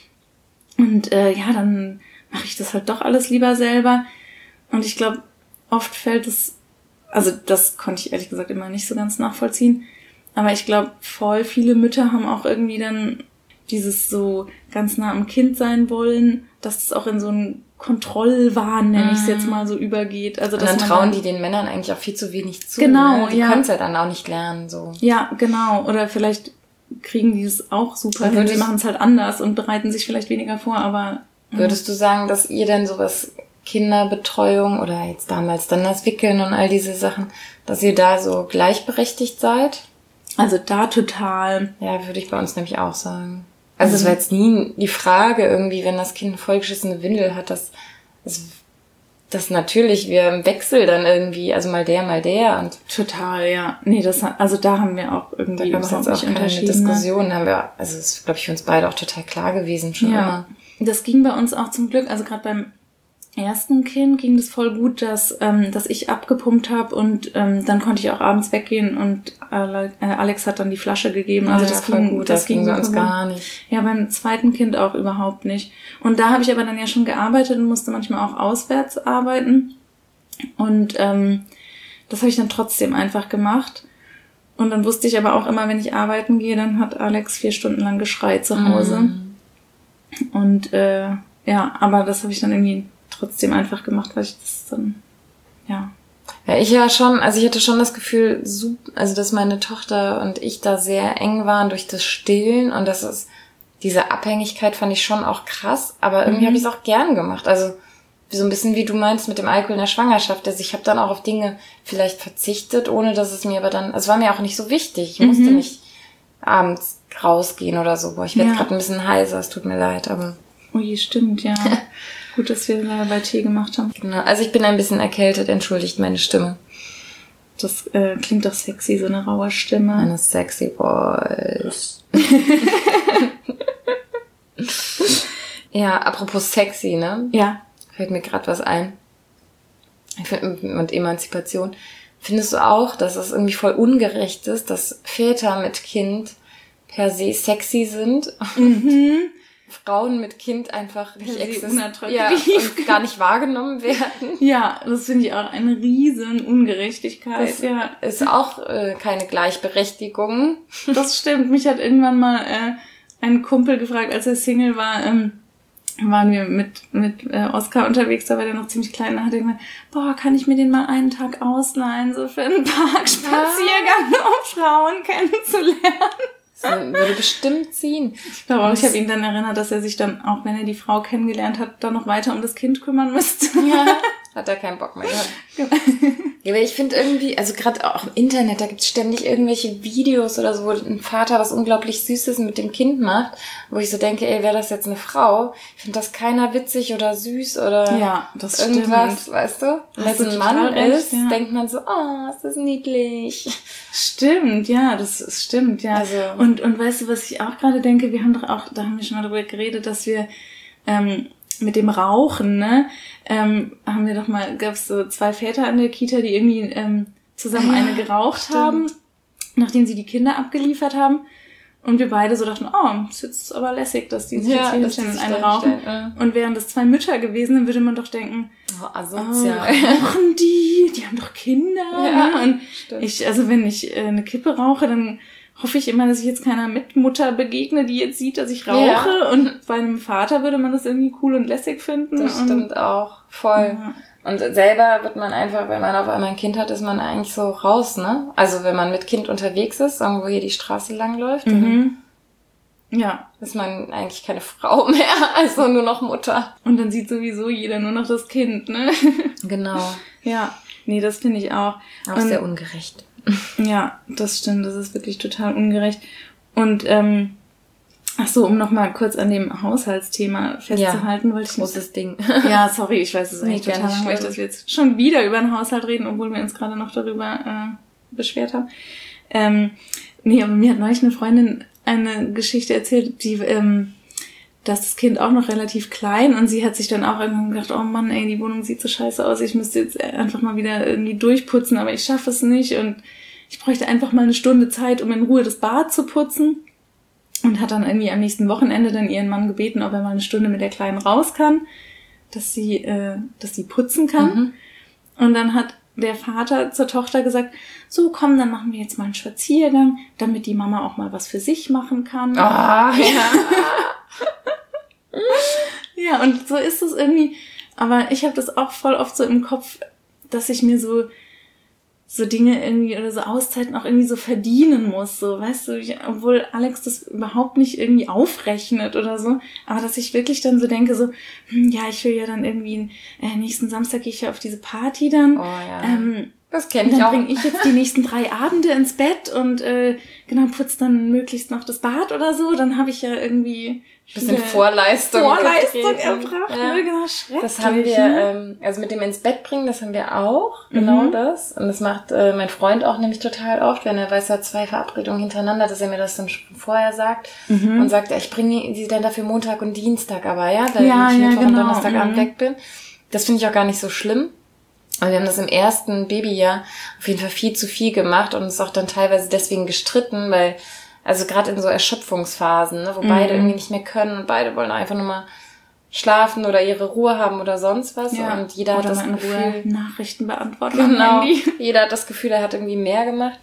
Und dann mache ich das halt doch alles lieber selber. Und ich glaube, oft fällt es, also das konnte ich ehrlich gesagt immer nicht so ganz nachvollziehen, aber ich glaube, voll viele Mütter haben auch irgendwie dann dieses so ganz nah am Kind sein wollen, dass das auch in so einen Kontrollwahn, nenne ich es jetzt mal, so übergeht. Also, und dann trauen die den Männern eigentlich auch viel zu wenig zu. Genau, ne? Die können es ja dann auch nicht lernen. So. Ja, genau. Oder vielleicht kriegen die es auch super hin, sie machen es halt anders und bereiten sich vielleicht weniger vor, aber... Würdest du sagen, dass ihr denn sowas Kinderbetreuung oder jetzt damals dann das Wickeln und all diese Sachen, dass ihr da so gleichberechtigt seid? Also da total. Ja, würde ich bei uns nämlich auch sagen. Also es war jetzt nie die Frage irgendwie, wenn das Kind eine vollgeschissene Windel hat, dass natürlich wir im Wechsel dann irgendwie, also mal der und total, ja. Nee, da haben wir auch irgendwie da überhaupt nicht unterschiedliche Diskussionen, haben wir, also das ist, glaube ich, für uns beide auch total klar gewesen schon immer. Das ging bei uns auch zum Glück, also gerade beim ersten Kind ging das voll gut, dass ich abgepumpt habe und dann konnte ich auch abends weggehen und Alex hat dann die Flasche gegeben. Also das ging gut, das ging bei uns gar nicht. Ja, beim zweiten Kind auch überhaupt nicht. Und da habe ich aber dann ja schon gearbeitet und musste manchmal auch auswärts arbeiten. Und das habe ich dann trotzdem einfach gemacht. Und dann wusste ich aber auch immer, wenn ich arbeiten gehe, dann hat Alex 4 Stunden lang geschreit zu Hause. Und aber das habe ich dann irgendwie trotzdem einfach gemacht, weil ich das dann, Ja, ich hatte schon das Gefühl, also dass meine Tochter und ich da sehr eng waren durch das Stillen und diese Abhängigkeit fand ich schon auch krass, aber irgendwie habe ich es auch gern gemacht. Also so ein bisschen wie du meinst mit dem Alkohol in der Schwangerschaft. Also ich habe dann auch auf Dinge vielleicht verzichtet, ohne dass es mir aber dann, es war mir auch nicht so wichtig. Ich musste nicht abends rausgehen oder so. Boah, ich werde gerade ein bisschen heiser, es tut mir leid, aber... Ui, stimmt, ja. Gut, dass wir bei Tee gemacht haben. Genau, also ich bin ein bisschen erkältet, entschuldigt meine Stimme. Das klingt doch sexy, so eine raue Stimme. Eine sexy voice. Ja, apropos sexy, ne? Ja. Fällt mir gerade was ein. Und Emanzipation. Findest du auch, dass es irgendwie voll ungerecht ist, dass Väter mit Kind per se sexy sind. Frauen mit Kind einfach nicht existieren und gar nicht wahrgenommen werden. Ja, das finde ich auch eine riesen Ungerechtigkeit. Das ist auch keine Gleichberechtigung. Das stimmt. Mich hat irgendwann mal ein Kumpel gefragt, als er Single war, waren wir mit Oskar unterwegs, da war der noch ziemlich klein, da hat er gesagt, boah, kann ich mir den mal einen Tag ausleihen, so für einen Parkspaziergang, um Frauen kennenzulernen. Das würde bestimmt ziehen. Ich glaube auch, ich habe ihn dann erinnert, dass er sich dann, auch wenn er die Frau kennengelernt hat, dann noch weiter um das Kind kümmern müsste. Ja, hat er keinen Bock mehr gehabt. Ja, aber ich finde irgendwie, also gerade auch im Internet, da gibt's ständig irgendwelche Videos oder so, wo ein Vater was unglaublich Süßes mit dem Kind macht, wo ich so denke, ey, wäre das jetzt eine Frau? Ich finde das keiner witzig oder süß oder das irgendwas, stimmt. Weißt du? Wenn es ein Mann ist, denkt man so, oh, ist das niedlich. Stimmt, ja, das stimmt, ja. Also, und weißt du, was ich auch gerade denke, wir haben doch auch, da haben wir schon mal darüber geredet, dass wir mit dem Rauchen, ne, haben wir doch mal, gab's so 2 Väter an der Kita, die irgendwie zusammen eine geraucht haben, nachdem sie die Kinder abgeliefert haben. Und wir beide so dachten, oh, ist jetzt aber lässig, dass die sich jetzt hier hinstellen und eine rauchen. Und wären das 2 Mütter gewesen, dann würde man doch denken, asozial. Rauchen die haben doch Kinder. Ja, ne? Und also wenn ich eine Kippe rauche, dann hoffe ich immer, dass ich jetzt keiner Mitmutter begegne, die jetzt sieht, dass ich rauche. Ja. Und bei einem Vater würde man das irgendwie cool und lässig finden. Das stimmt auch, voll. Ja. Und selber wird man einfach, wenn man auf einmal ein Kind hat, ist man eigentlich so raus, ne? Also wenn man mit Kind unterwegs ist, irgendwo hier die Straße langläuft, dann ist man eigentlich keine Frau mehr, also nur noch Mutter. Und dann sieht sowieso jeder nur noch das Kind, ne? Genau. Ja, nee, das finde ich auch. Auch sehr ungerecht. Ja, das stimmt, das ist wirklich total ungerecht. Und ach so, um noch mal kurz an dem Haushaltsthema festzuhalten, wollte ich großes Ding. Ja, sorry, ich weiß, es ist eigentlich total langweilig, dass wir jetzt schon wieder über den Haushalt reden, obwohl wir uns gerade noch darüber beschwert haben. Nee, aber mir hat neulich eine Freundin eine Geschichte erzählt, die dass das Kind auch noch relativ klein und sie hat sich dann auch irgendwann gedacht, oh Mann, ey, die Wohnung sieht so scheiße aus, ich müsste jetzt einfach mal wieder irgendwie durchputzen, aber ich schaffe es nicht und ich bräuchte einfach mal eine Stunde Zeit, um in Ruhe das Bad zu putzen und hat dann irgendwie am nächsten Wochenende dann ihren Mann gebeten, ob er mal eine Stunde mit der Kleinen raus kann, dass sie putzen kann. Und dann hat der Vater zur Tochter gesagt, so komm, dann machen wir jetzt mal einen Spaziergang, damit die Mama auch mal was für sich machen kann. Ah, ja. Ja, und so ist es irgendwie, aber ich habe das auch voll oft so im Kopf, dass ich mir so Dinge irgendwie oder so Auszeiten auch irgendwie so verdienen muss, so, weißt du, obwohl Alex das überhaupt nicht irgendwie aufrechnet oder so, aber dass ich wirklich dann so denke, so, ja, ich will ja dann irgendwie, nächsten Samstag gehe ich ja auf diese Party dann, oh, ja. Das kenne ich auch. auch. Dann bringe ich jetzt die nächsten 3 Abende ins Bett und genau, putze dann möglichst noch das Bad oder so, dann habe ich ja irgendwie bisschen Vorleistung erbracht. Ja. Genau, schrecklich. Das haben wir, also mit dem ins Bett bringen, das haben wir auch, genau das. Und das macht mein Freund auch nämlich total oft, wenn er weiß, er hat 2 Verabredungen hintereinander, dass er mir das dann schon vorher sagt und sagt, ich bringe sie dann dafür Montag und Dienstag aber, weil ich Mittwoch und Donnerstagabend weg bin. Das finde ich auch gar nicht so schlimm. Und wir haben das im ersten Babyjahr auf jeden Fall viel zu viel gemacht und uns auch dann teilweise deswegen gestritten, weil, also gerade in so Erschöpfungsphasen, ne, wo beide irgendwie nicht mehr können und beide wollen einfach nur mal schlafen oder ihre Ruhe haben oder sonst was. Ja. Und jeder hat das Gefühl, Nachrichten beantworten. Genau. Jeder hat das Gefühl, er hat irgendwie mehr gemacht.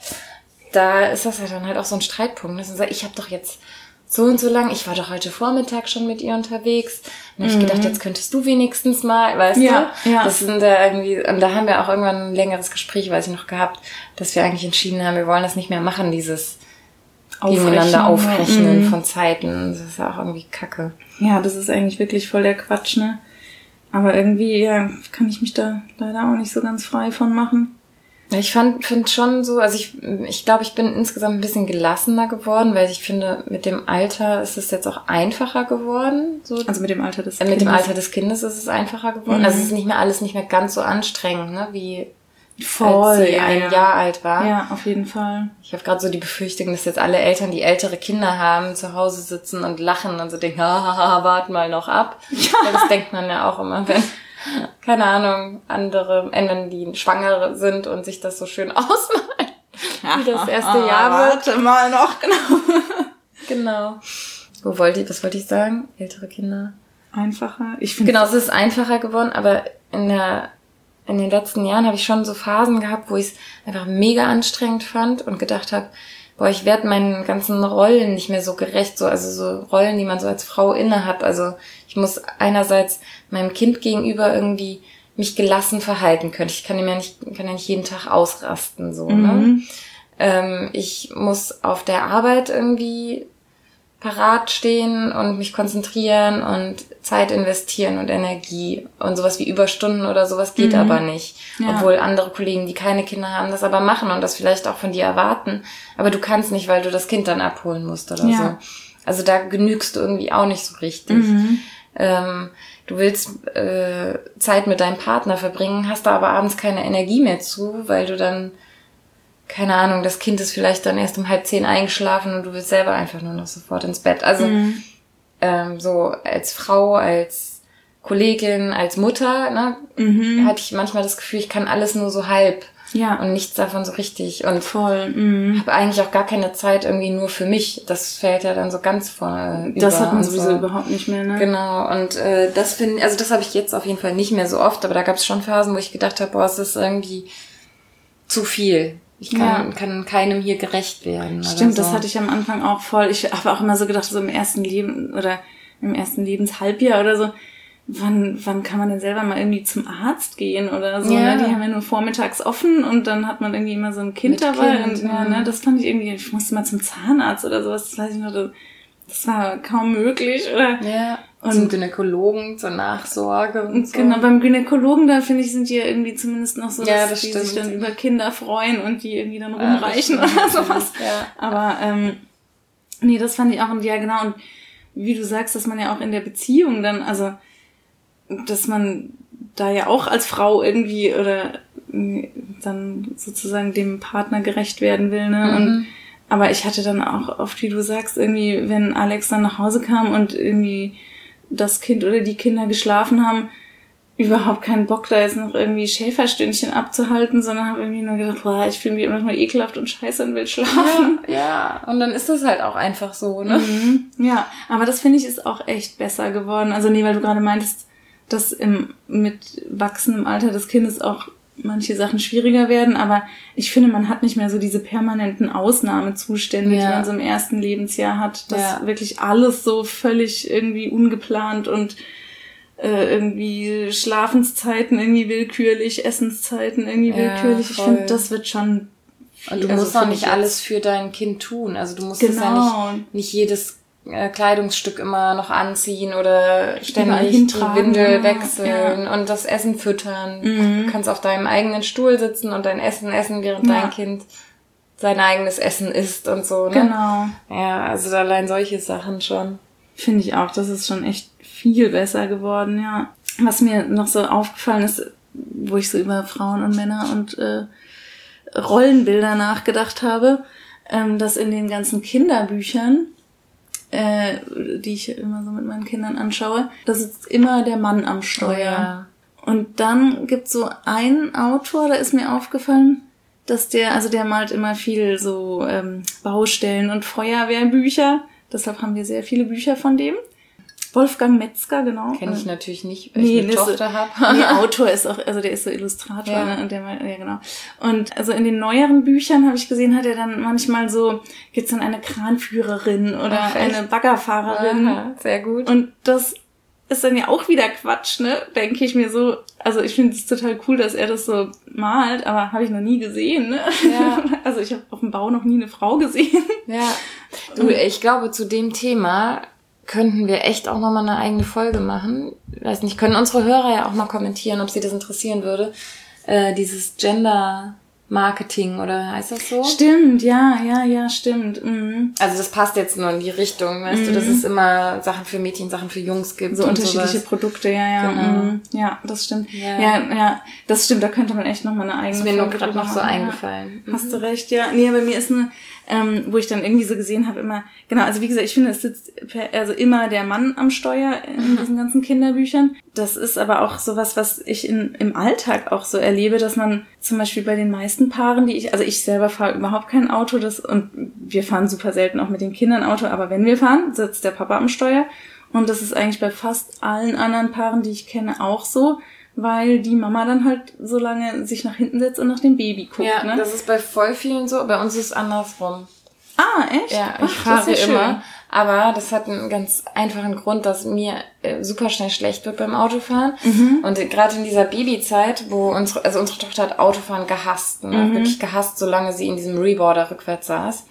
Da ist das ja dann halt auch so ein Streitpunkt. Dass man sagt, ich habe doch jetzt so und so lang, ich war doch heute Vormittag schon mit ihr unterwegs. Und hab ich gedacht, jetzt könntest du wenigstens mal, weißt du? Ja. Das sind da irgendwie, und da haben wir auch irgendwann ein längeres Gespräch, weiß ich noch, gehabt, dass wir eigentlich entschieden haben, wir wollen das nicht mehr machen, dieses gegeneinander aufrechnen von Zeiten. Das ist ja auch irgendwie Kacke. Ja, das ist eigentlich wirklich voll der Quatsch, ne? Aber irgendwie, ja, kann ich mich da leider auch nicht so ganz frei von machen. Ich finde schon so, also ich glaube, ich bin insgesamt ein bisschen gelassener geworden, weil ich finde, mit dem Alter ist es jetzt auch einfacher geworden. So. Also mit dem Alter des Kindes? Mit dem Alter des Kindes ist es einfacher geworden. Also es ist nicht mehr alles nicht mehr ganz so anstrengend, ne, wie als sie ein Jahr alt war. Ja, auf jeden Fall. Ich habe gerade so die Befürchtung, dass jetzt alle Eltern, die ältere Kinder haben, zu Hause sitzen und lachen und so denken, wart mal noch ab. Ja. Weil das denkt man ja auch immer, wenn, keine Ahnung, andere, wenn die Schwangere sind und sich das so schön ausmalen, wie das erste Jahr wird. Warte mal noch, genau. Genau. Was wollte ich sagen? Ältere Kinder. Einfacher? Genau, es ist einfacher geworden, aber in den letzten Jahren habe ich schon so Phasen gehabt, wo ich es einfach mega anstrengend fand und gedacht habe, boah, ich werde meinen ganzen Rollen nicht mehr so gerecht, also so Rollen, die man so als Frau inne hat. Also ich muss einerseits meinem Kind gegenüber irgendwie mich gelassen verhalten können. Ich kann ja nicht jeden Tag ausrasten, so, ne? Ich muss auf der Arbeit irgendwie parat stehen und mich konzentrieren und Zeit investieren und Energie und sowas wie Überstunden oder sowas geht aber nicht. Ja. Obwohl andere Kollegen, die keine Kinder haben, das aber machen und das vielleicht auch von dir erwarten. Aber du kannst nicht, weil du das Kind dann abholen musst oder so. Also da genügst du irgendwie auch nicht so richtig. Du willst Zeit mit deinem Partner verbringen, hast da aber abends keine Energie mehr zu, weil du dann, keine Ahnung, das Kind ist vielleicht dann erst um 9:30 eingeschlafen und du willst selber einfach nur noch sofort ins Bett. Also so als Frau, als Kollegin, als Mutter, ne, hatte ich manchmal das Gefühl, ich kann alles nur so halb und nichts davon so richtig. Und habe eigentlich auch gar keine Zeit irgendwie nur für mich. Das fällt ja dann so ganz voll über. Das hat man sowieso überhaupt nicht mehr, ne? Genau, und das habe ich jetzt auf jeden Fall nicht mehr so oft, aber da gab es schon Phasen, wo ich gedacht habe, boah, es ist irgendwie zu viel. Ich kann keinem hier gerecht werden. Stimmt, oder so. Das hatte ich am Anfang auch voll. Ich habe auch immer so gedacht, so im ersten Lebenshalbjahr oder so, wann kann man denn selber mal irgendwie zum Arzt gehen oder so, ne? Die haben ja nur vormittags offen und dann hat man irgendwie immer so ein Kind dabei. Und ne, das fand ich irgendwie, ich musste mal zum Zahnarzt oder sowas, das weiß ich noch, das war kaum möglich, oder? Ja. Und zum Gynäkologen, zur Nachsorge und so. Genau, beim Gynäkologen, da finde ich, sind die ja irgendwie zumindest noch so, dass die sich dann über Kinder freuen und die irgendwie dann rumreichen oder sowas. Ja. Aber nee, das fand ich auch, ja genau, und wie du sagst, dass man ja auch in der Beziehung dann, also dass man da ja auch als Frau irgendwie oder dann sozusagen dem Partner gerecht werden will, ne? Und aber ich hatte dann auch oft, wie du sagst, irgendwie, wenn Alex dann nach Hause kam und irgendwie das Kind oder die Kinder geschlafen haben, überhaupt keinen Bock, da jetzt noch irgendwie Schäferstündchen abzuhalten, sondern habe irgendwie nur gedacht, boah, ich fühle mich immer noch mal ekelhaft und scheiße und will schlafen. Ja, und dann ist das halt auch einfach so, ne? Ja, aber das finde ich ist auch echt besser geworden. Also nee, weil du gerade meintest, dass mit wachsendem Alter des Kindes auch manche Sachen schwieriger werden, aber ich finde, man hat nicht mehr so diese permanenten Ausnahmezustände, die man so im ersten Lebensjahr hat, dass wirklich alles so völlig irgendwie ungeplant und irgendwie Schlafenszeiten irgendwie willkürlich, Essenszeiten irgendwie willkürlich. Ich finde, das wird schon viel. Und du musst auch nicht alles für dein Kind tun. Also du musst es ja nicht jedes Kleidungsstück immer noch anziehen oder ständig die Windel wechseln und das Essen füttern. Du kannst auf deinem eigenen Stuhl sitzen und dein Essen essen, während dein Kind sein eigenes Essen isst und so, ne? Genau. Ja, also allein solche Sachen schon. Finde ich auch, das ist schon echt viel besser geworden, ja. Was mir noch so aufgefallen ist, wo ich so über Frauen und Männer und Rollenbilder nachgedacht habe, dass in den ganzen Kinderbüchern, die ich immer so mit meinen Kindern anschaue, da sitzt immer der Mann am Steuer. Oh, ja. Und dann gibt's so einen Autor, da ist mir aufgefallen, dass der malt immer viel so Baustellen- und Feuerwehrbücher. Deshalb haben wir sehr viele Bücher von dem. Wolfgang Metzger, genau. Kenne ich natürlich nicht, weil ich eine Tochter habe. Nee, Autor ist auch, also der ist so Illustrator, ne? Und ja, genau. Und also in den neueren Büchern habe ich gesehen, hat er dann manchmal so, gibt's dann eine Kranführerin oder eine Baggerfahrerin. Aha, sehr gut. Und das ist dann ja auch wieder Quatsch, ne? Denke ich mir so. Also ich finde es total cool, dass er das so malt, aber habe ich noch nie gesehen, ne? Ja. Also ich habe auf dem Bau noch nie eine Frau gesehen. Ja. Du, ich glaube, zu dem Thema könnten wir echt auch nochmal eine eigene Folge machen. Weiß nicht, können unsere Hörer ja auch mal kommentieren, ob sie das interessieren würde. Dieses Gender-Marketing, oder heißt das so? Stimmt, ja, stimmt. Also das passt jetzt nur in die Richtung, weißt du, dass es immer Sachen für Mädchen, Sachen für Jungs gibt. So unterschiedliche Produkte, ja. Genau. Ja, das stimmt. Ja, das stimmt, da könnte man echt nochmal eine eigene Folge machen. Ist mir nur gerade noch so eingefallen. Hast du recht, ja. Nee, aber mir ist wo ich dann irgendwie so gesehen habe, immer, genau, also wie gesagt, ich finde, es sitzt also immer der Mann am Steuer in diesen ganzen Kinderbüchern. Das ist aber auch sowas, was ich im Alltag auch so erlebe, dass man zum Beispiel bei den meisten Paaren, also ich selber fahre überhaupt kein Auto, und wir fahren super selten auch mit den Kindern Auto, aber wenn wir fahren, sitzt der Papa am Steuer. Und das ist eigentlich bei fast allen anderen Paaren, die ich kenne, auch so, weil die Mama dann halt so lange sich nach hinten setzt und nach dem Baby guckt. Ja, ne? Das ist bei voll vielen so. Bei uns ist es andersrum. Ah, echt? Ja, ich fahre immer. Aber das hat einen ganz einfachen Grund, dass mir super schnell schlecht wird beim Autofahren. Und gerade in dieser Babyzeit, wo unsere Tochter hat Autofahren gehasst, ne? Wirklich gehasst, solange sie in diesem Reboarder rückwärts saß.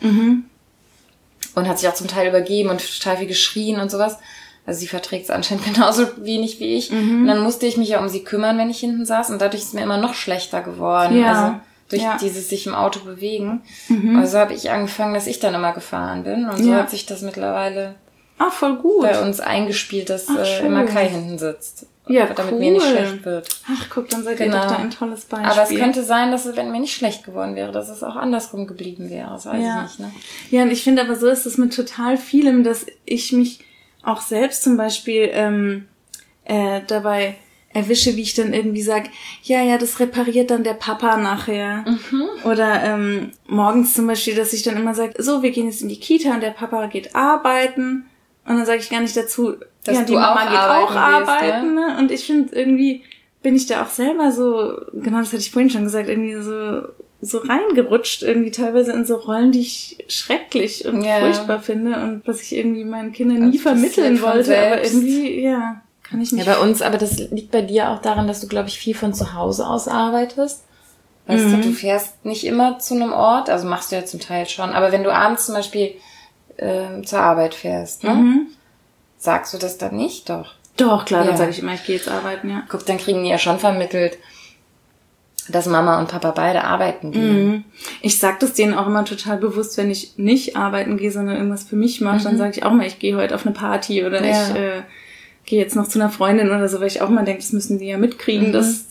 Und hat sich auch zum Teil übergeben und total viel geschrien und sowas. Also sie verträgt es anscheinend genauso wenig wie ich. Und dann musste ich mich ja um sie kümmern, wenn ich hinten saß. Und dadurch ist es mir immer noch schlechter geworden. Ja. Also durch dieses sich im Auto bewegen. Also habe ich angefangen, dass ich dann immer gefahren bin. Und so hat sich das mittlerweile voll gut bei uns eingespielt, dass immer Kai hinten sitzt. Ja, damit mir nicht schlecht wird. Ach, guck, dann seid ihr doch da ein tolles Beispiel. Aber es könnte sein, dass es, wenn mir nicht schlecht geworden wäre, dass es auch andersrum geblieben wäre. Das weiß ich nicht, ne? Ja, und ich finde aber so ist es mit total vielem, dass ich mich auch selbst zum Beispiel dabei erwische, wie ich dann irgendwie sag, ja, das repariert dann der Papa nachher. Oder morgens zum Beispiel, dass ich dann immer sage, so, wir gehen jetzt in die Kita und der Papa geht arbeiten. Und dann sage ich gar nicht dazu, dass die Mama geht auch arbeiten. Ne? Und ich finde, irgendwie bin ich da auch selber so, genau das hatte ich vorhin schon gesagt, irgendwie so reingerutscht, irgendwie teilweise in so Rollen, die ich schrecklich und furchtbar finde und was ich irgendwie meinen Kindern nie vermitteln wollte. Aber irgendwie, kann ich nicht. Ja, bei uns, aber das liegt bei dir auch daran, dass du, glaube ich, viel von zu Hause aus arbeitest. Weißt du fährst nicht immer zu einem Ort, also machst du ja zum Teil schon, aber wenn du abends zum Beispiel zur Arbeit fährst, ne? Sagst du das dann nicht? Doch, klar, dann sage ich immer, ich gehe jetzt arbeiten, ja. Guck, dann kriegen die ja schon vermittelt, dass Mama und Papa beide arbeiten gehen. Ich sag das denen auch immer total bewusst, wenn ich nicht arbeiten gehe, sondern irgendwas für mich mache, dann sage ich auch mal, ich gehe heute auf eine Party oder ich gehe jetzt noch zu einer Freundin oder so, weil ich auch mal denke, das müssen die ja mitkriegen, dass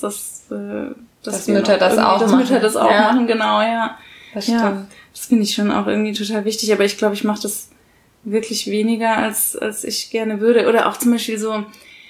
Mütter das auch machen. Mütter das auch machen, genau, ja. Das stimmt. Ja, das finde ich schon auch irgendwie total wichtig, aber ich glaube, ich mache das wirklich weniger, als ich gerne würde. Oder auch zum Beispiel so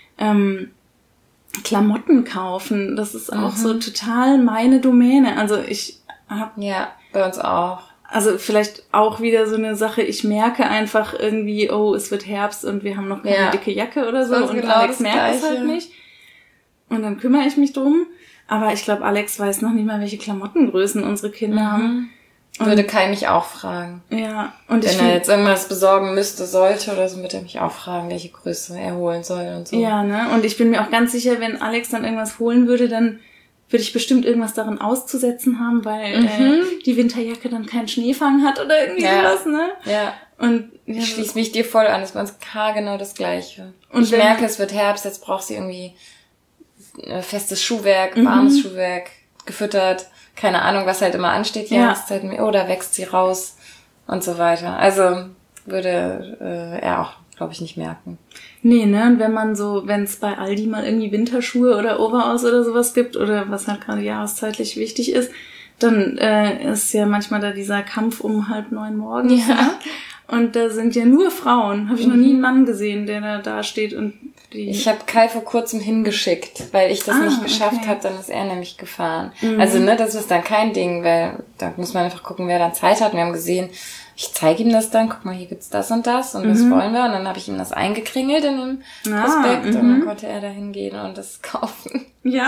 Klamotten kaufen, das ist auch so total meine Domäne. Also ich habe... Ja, bei uns auch. Also vielleicht auch wieder so eine Sache, ich merke einfach irgendwie, oh, es wird Herbst und wir haben noch keine dicke Jacke oder so. Und genau Alex merkt es halt nicht. Und dann kümmere ich mich drum. Aber ich glaube, Alex weiß noch nicht mal, welche Klamottengrößen unsere Kinder haben. Und würde Kai mich auch fragen. Ja. Und wenn er jetzt irgendwas besorgen sollte oder so, würde er mich auch fragen, welche Größe er holen soll und so. Ja, ne? Und ich bin mir auch ganz sicher, wenn Alex dann irgendwas holen würde, dann würde ich bestimmt irgendwas darin auszusetzen haben, weil die Winterjacke dann keinen Schneefang hat oder irgendwie sowas, ne? Ja. Und ich schließe mich dir voll an, das ist bei uns genau das Gleiche. Und ich merke, es wird Herbst, jetzt braucht sie irgendwie festes Schuhwerk, warmes Schuhwerk, gefüttert, keine Ahnung, was halt immer ansteht, Jahreszeit, oder wächst sie raus und so weiter. Also würde er auch, glaube ich, nicht merken. Nee, ne, und wenn es bei Aldi mal irgendwie Winterschuhe oder Overalls oder sowas gibt, oder was halt gerade jahreszeitlich wichtig ist, dann ist ja manchmal da dieser Kampf um 8:30 morgens. Ja. Ne? Und da sind ja nur Frauen. Habe ich noch nie einen Mann gesehen, der da steht und die... Ich habe Kai vor kurzem hingeschickt, weil ich das nicht geschafft habe, dann ist er nämlich gefahren. Also, ne, das ist dann kein Ding, weil da muss man einfach gucken, wer dann Zeit hat. Wir haben gesehen, ich zeige ihm das dann, guck mal, hier gibt's das und das und das wollen wir. Und dann habe ich ihm das eingekringelt in dem Prospekt und dann konnte er da hingehen und das kaufen. Ja.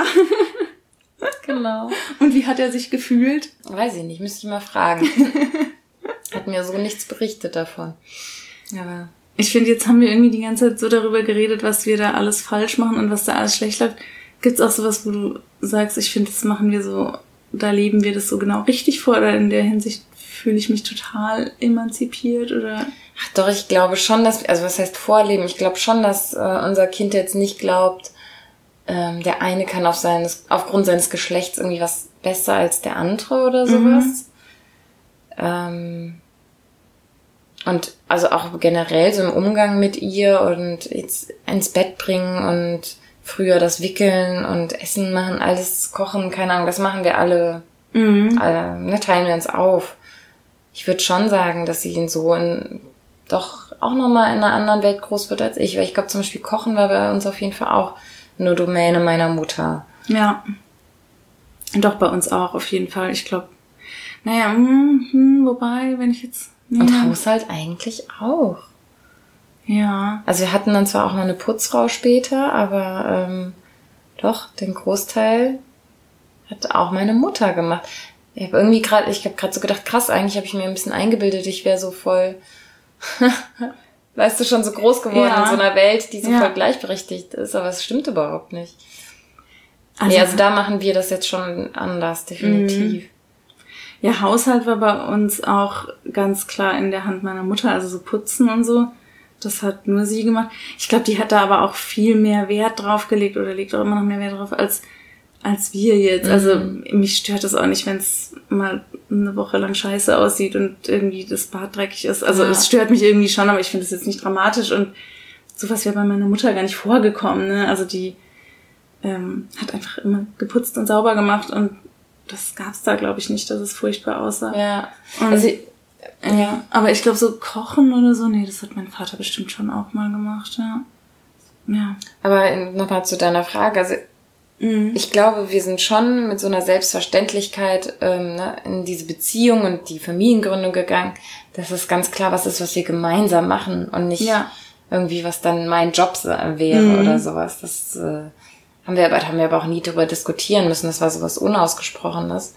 Genau. Und wie hat er sich gefühlt? Weiß ich nicht, müsste ich mal fragen. Hat mir so nichts berichtet davon. Aber ich finde, jetzt haben wir irgendwie die ganze Zeit so darüber geredet, was wir da alles falsch machen und was da alles schlecht läuft. Gibt's auch sowas, wo du sagst, ich finde, das machen wir so, da leben wir das so genau richtig vor, oder in der Hinsicht fühle ich mich total emanzipiert, oder? Ach doch, ich glaube schon, dass, also was heißt vorleben? Ich glaube schon, dass unser Kind jetzt nicht glaubt, der eine kann aufgrund seines Geschlechts irgendwie was besser als der andere oder sowas. Und also auch generell so im Umgang mit ihr und jetzt ins Bett bringen und früher das Wickeln und Essen machen, alles kochen, keine Ahnung, das machen wir alle, ne, teilen wir uns auf. ich würde schon sagen, dass sie so doch auch nochmal in einer anderen Welt groß wird als ich. Weil ich glaube zum Beispiel Kochen war bei uns auf jeden Fall auch eine Domäne meiner Mutter. Ja. Doch, bei uns auch auf jeden Fall. Ich glaube, wobei, wenn ich jetzt... Und Haushalt eigentlich auch. Ja. Also wir hatten dann zwar auch mal eine Putzfrau später, aber doch, den Großteil hat auch meine Mutter gemacht. Ich habe gerade so gedacht, krass, eigentlich habe ich mir ein bisschen eingebildet, ich wäre so voll, weißt du, schon so groß geworden in so einer Welt, die so voll gleichberechtigt ist, aber es stimmt überhaupt nicht. Also da machen wir das jetzt schon anders, definitiv. Ja, Haushalt war bei uns auch ganz klar in der Hand meiner Mutter, also so Putzen und so. Das hat nur sie gemacht. Ich glaube, die hat da aber auch viel mehr Wert drauf gelegt oder legt auch immer noch mehr Wert drauf als wir jetzt. Also mich stört es auch nicht, wenn es mal eine Woche lang scheiße aussieht und irgendwie das Bad dreckig ist. Also es stört mich irgendwie schon, aber ich finde es jetzt nicht dramatisch und sowas wäre bei meiner Mutter gar nicht vorgekommen. Ne? Also die hat einfach immer geputzt und sauber gemacht und das gab's da, glaube ich, nicht, dass es furchtbar aussah. Ja. Und aber ich glaube, so kochen oder so, nee, das hat mein Vater bestimmt schon auch mal gemacht, ja. Aber nochmal zu deiner Frage, also ich glaube, wir sind schon mit so einer Selbstverständlichkeit in diese Beziehung und die Familiengründung gegangen, dass es ganz klar was ist, was wir gemeinsam machen und nicht irgendwie, was dann mein Job wäre oder sowas. Das haben wir aber auch nie darüber diskutieren müssen. Das war sowas Unausgesprochenes.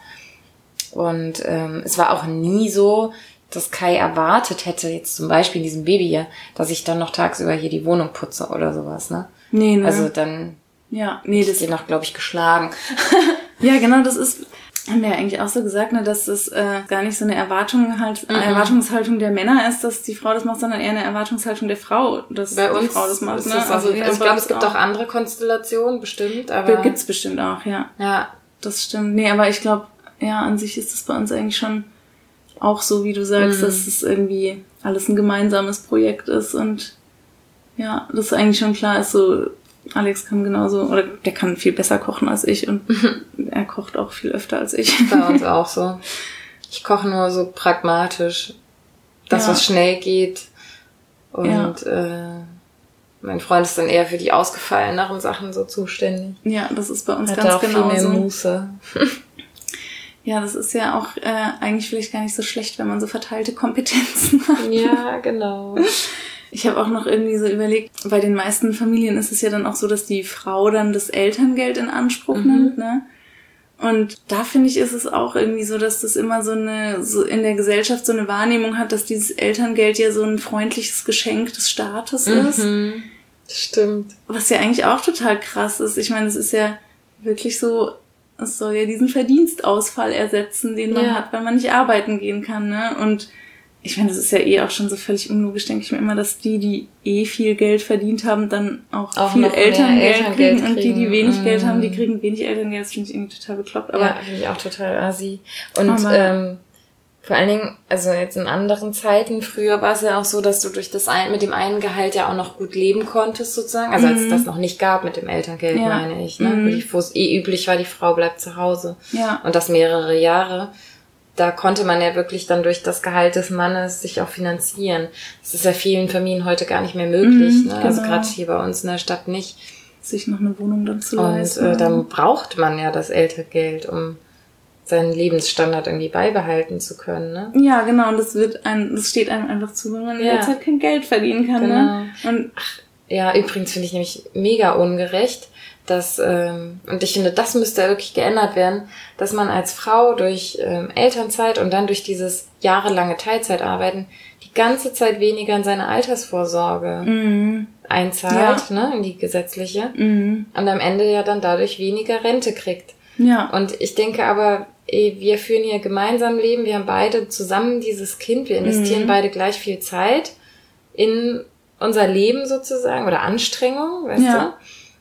Und es war auch nie so, dass Kai erwartet hätte, jetzt zum Beispiel in diesem Baby hier, dass ich dann noch tagsüber hier die Wohnung putze oder sowas, ne? Nee, ne? Also dann das ist noch, glaube ich, geschlagen. Ja, genau, das ist, haben wir ja eigentlich auch so gesagt, ne, dass es gar nicht so eine Erwartungshaltung der Männer ist, dass die Frau das macht, sondern eher eine Erwartungshaltung der Frau, dass bei die uns Frau das macht. Ne? Also ich glaube, es gibt auch andere Konstellationen, bestimmt, aber... Gibt's bestimmt auch, ja. Ja. Das stimmt. Nee, aber ich glaube, an sich ist es bei uns eigentlich schon auch so, wie du sagst, dass es irgendwie alles ein gemeinsames Projekt ist und das eigentlich schon klar ist, so Alex kann genauso, oder der kann viel besser kochen als ich und er kocht auch viel öfter als ich. Bei uns auch so. Ich koche nur so pragmatisch, was schnell geht und mein Freund ist dann eher für die ausgefalleneren Sachen so zuständig. Ja, das ist bei uns ganz genau so. Hat auch viel mehr Muße. Ja, das ist ja auch eigentlich vielleicht gar nicht so schlecht, wenn man so verteilte Kompetenzen hat. Ja, genau. Ich habe auch noch irgendwie so überlegt, bei den meisten Familien ist es ja dann auch so, dass die Frau dann das Elterngeld in Anspruch nimmt, ne? Und da finde ich, ist es auch irgendwie so, dass das immer so in der Gesellschaft so eine Wahrnehmung hat, dass dieses Elterngeld ja so ein freundliches Geschenk des Staates ist. Stimmt. Was ja eigentlich auch total krass ist. Ich meine, es ist ja wirklich so, es soll ja diesen Verdienstausfall ersetzen, den man hat, weil man nicht arbeiten gehen kann, ne? Und ich meine, das ist ja auch schon so völlig unlogisch, denke ich mir immer, dass die viel Geld verdient haben, dann auch viel Elterngeld kriegen und die wenig Geld haben, die kriegen wenig Elterngeld. Das finde ich irgendwie total bekloppt. Aber finde ich auch total assi. Und vor allen Dingen, also jetzt in anderen Zeiten, früher war es ja auch so, dass du mit dem einen Gehalt ja auch noch gut leben konntest, sozusagen. Also als es das noch nicht gab mit dem Elterngeld, meine ich, ne? Wo es üblich war, die Frau bleibt zu Hause. Ja. Und das mehrere Jahre. Da konnte man ja wirklich dann durch das Gehalt des Mannes sich auch finanzieren. Das ist ja vielen Familien heute gar nicht mehr möglich, ne? Genau. Also gerade hier bei uns in der Stadt nicht. Sich noch eine Wohnung dann zu leisten. Und dann braucht man ja das Elterngeld, um seinen Lebensstandard irgendwie beibehalten zu können, ne? Ja, genau. Und das steht einem einfach zu, wenn man jetzt halt kein Geld verdienen kann, genau. Ne? Und übrigens finde ich nämlich mega ungerecht, dass, und ich finde, das müsste wirklich geändert werden, dass man als Frau durch Elternzeit und dann durch dieses jahrelange Teilzeitarbeiten die ganze Zeit weniger in seine Altersvorsorge einzahlt, ne, in die gesetzliche, und am Ende ja dann dadurch weniger Rente kriegt. Ja. Und ich denke aber, wir führen hier gemeinsam Leben, wir haben beide zusammen dieses Kind, wir investieren beide gleich viel Zeit in unser Leben sozusagen, oder Anstrengung, weißt du?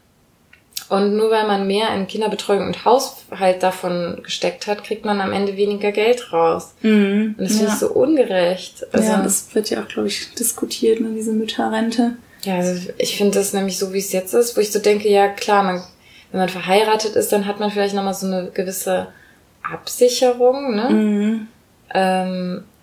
Und nur weil man mehr in Kinderbetreuung und Haushalt davon gesteckt hat, kriegt man am Ende weniger Geld raus. Und das finde ich so ungerecht. Also, das wird ja auch, glaube ich, diskutiert, ne, diese Mütterrente. Ja, also ich finde das nämlich so, wie es jetzt ist, wo ich so denke, ja klar, wenn man verheiratet ist, dann hat man vielleicht nochmal so eine gewisse Absicherung, ne?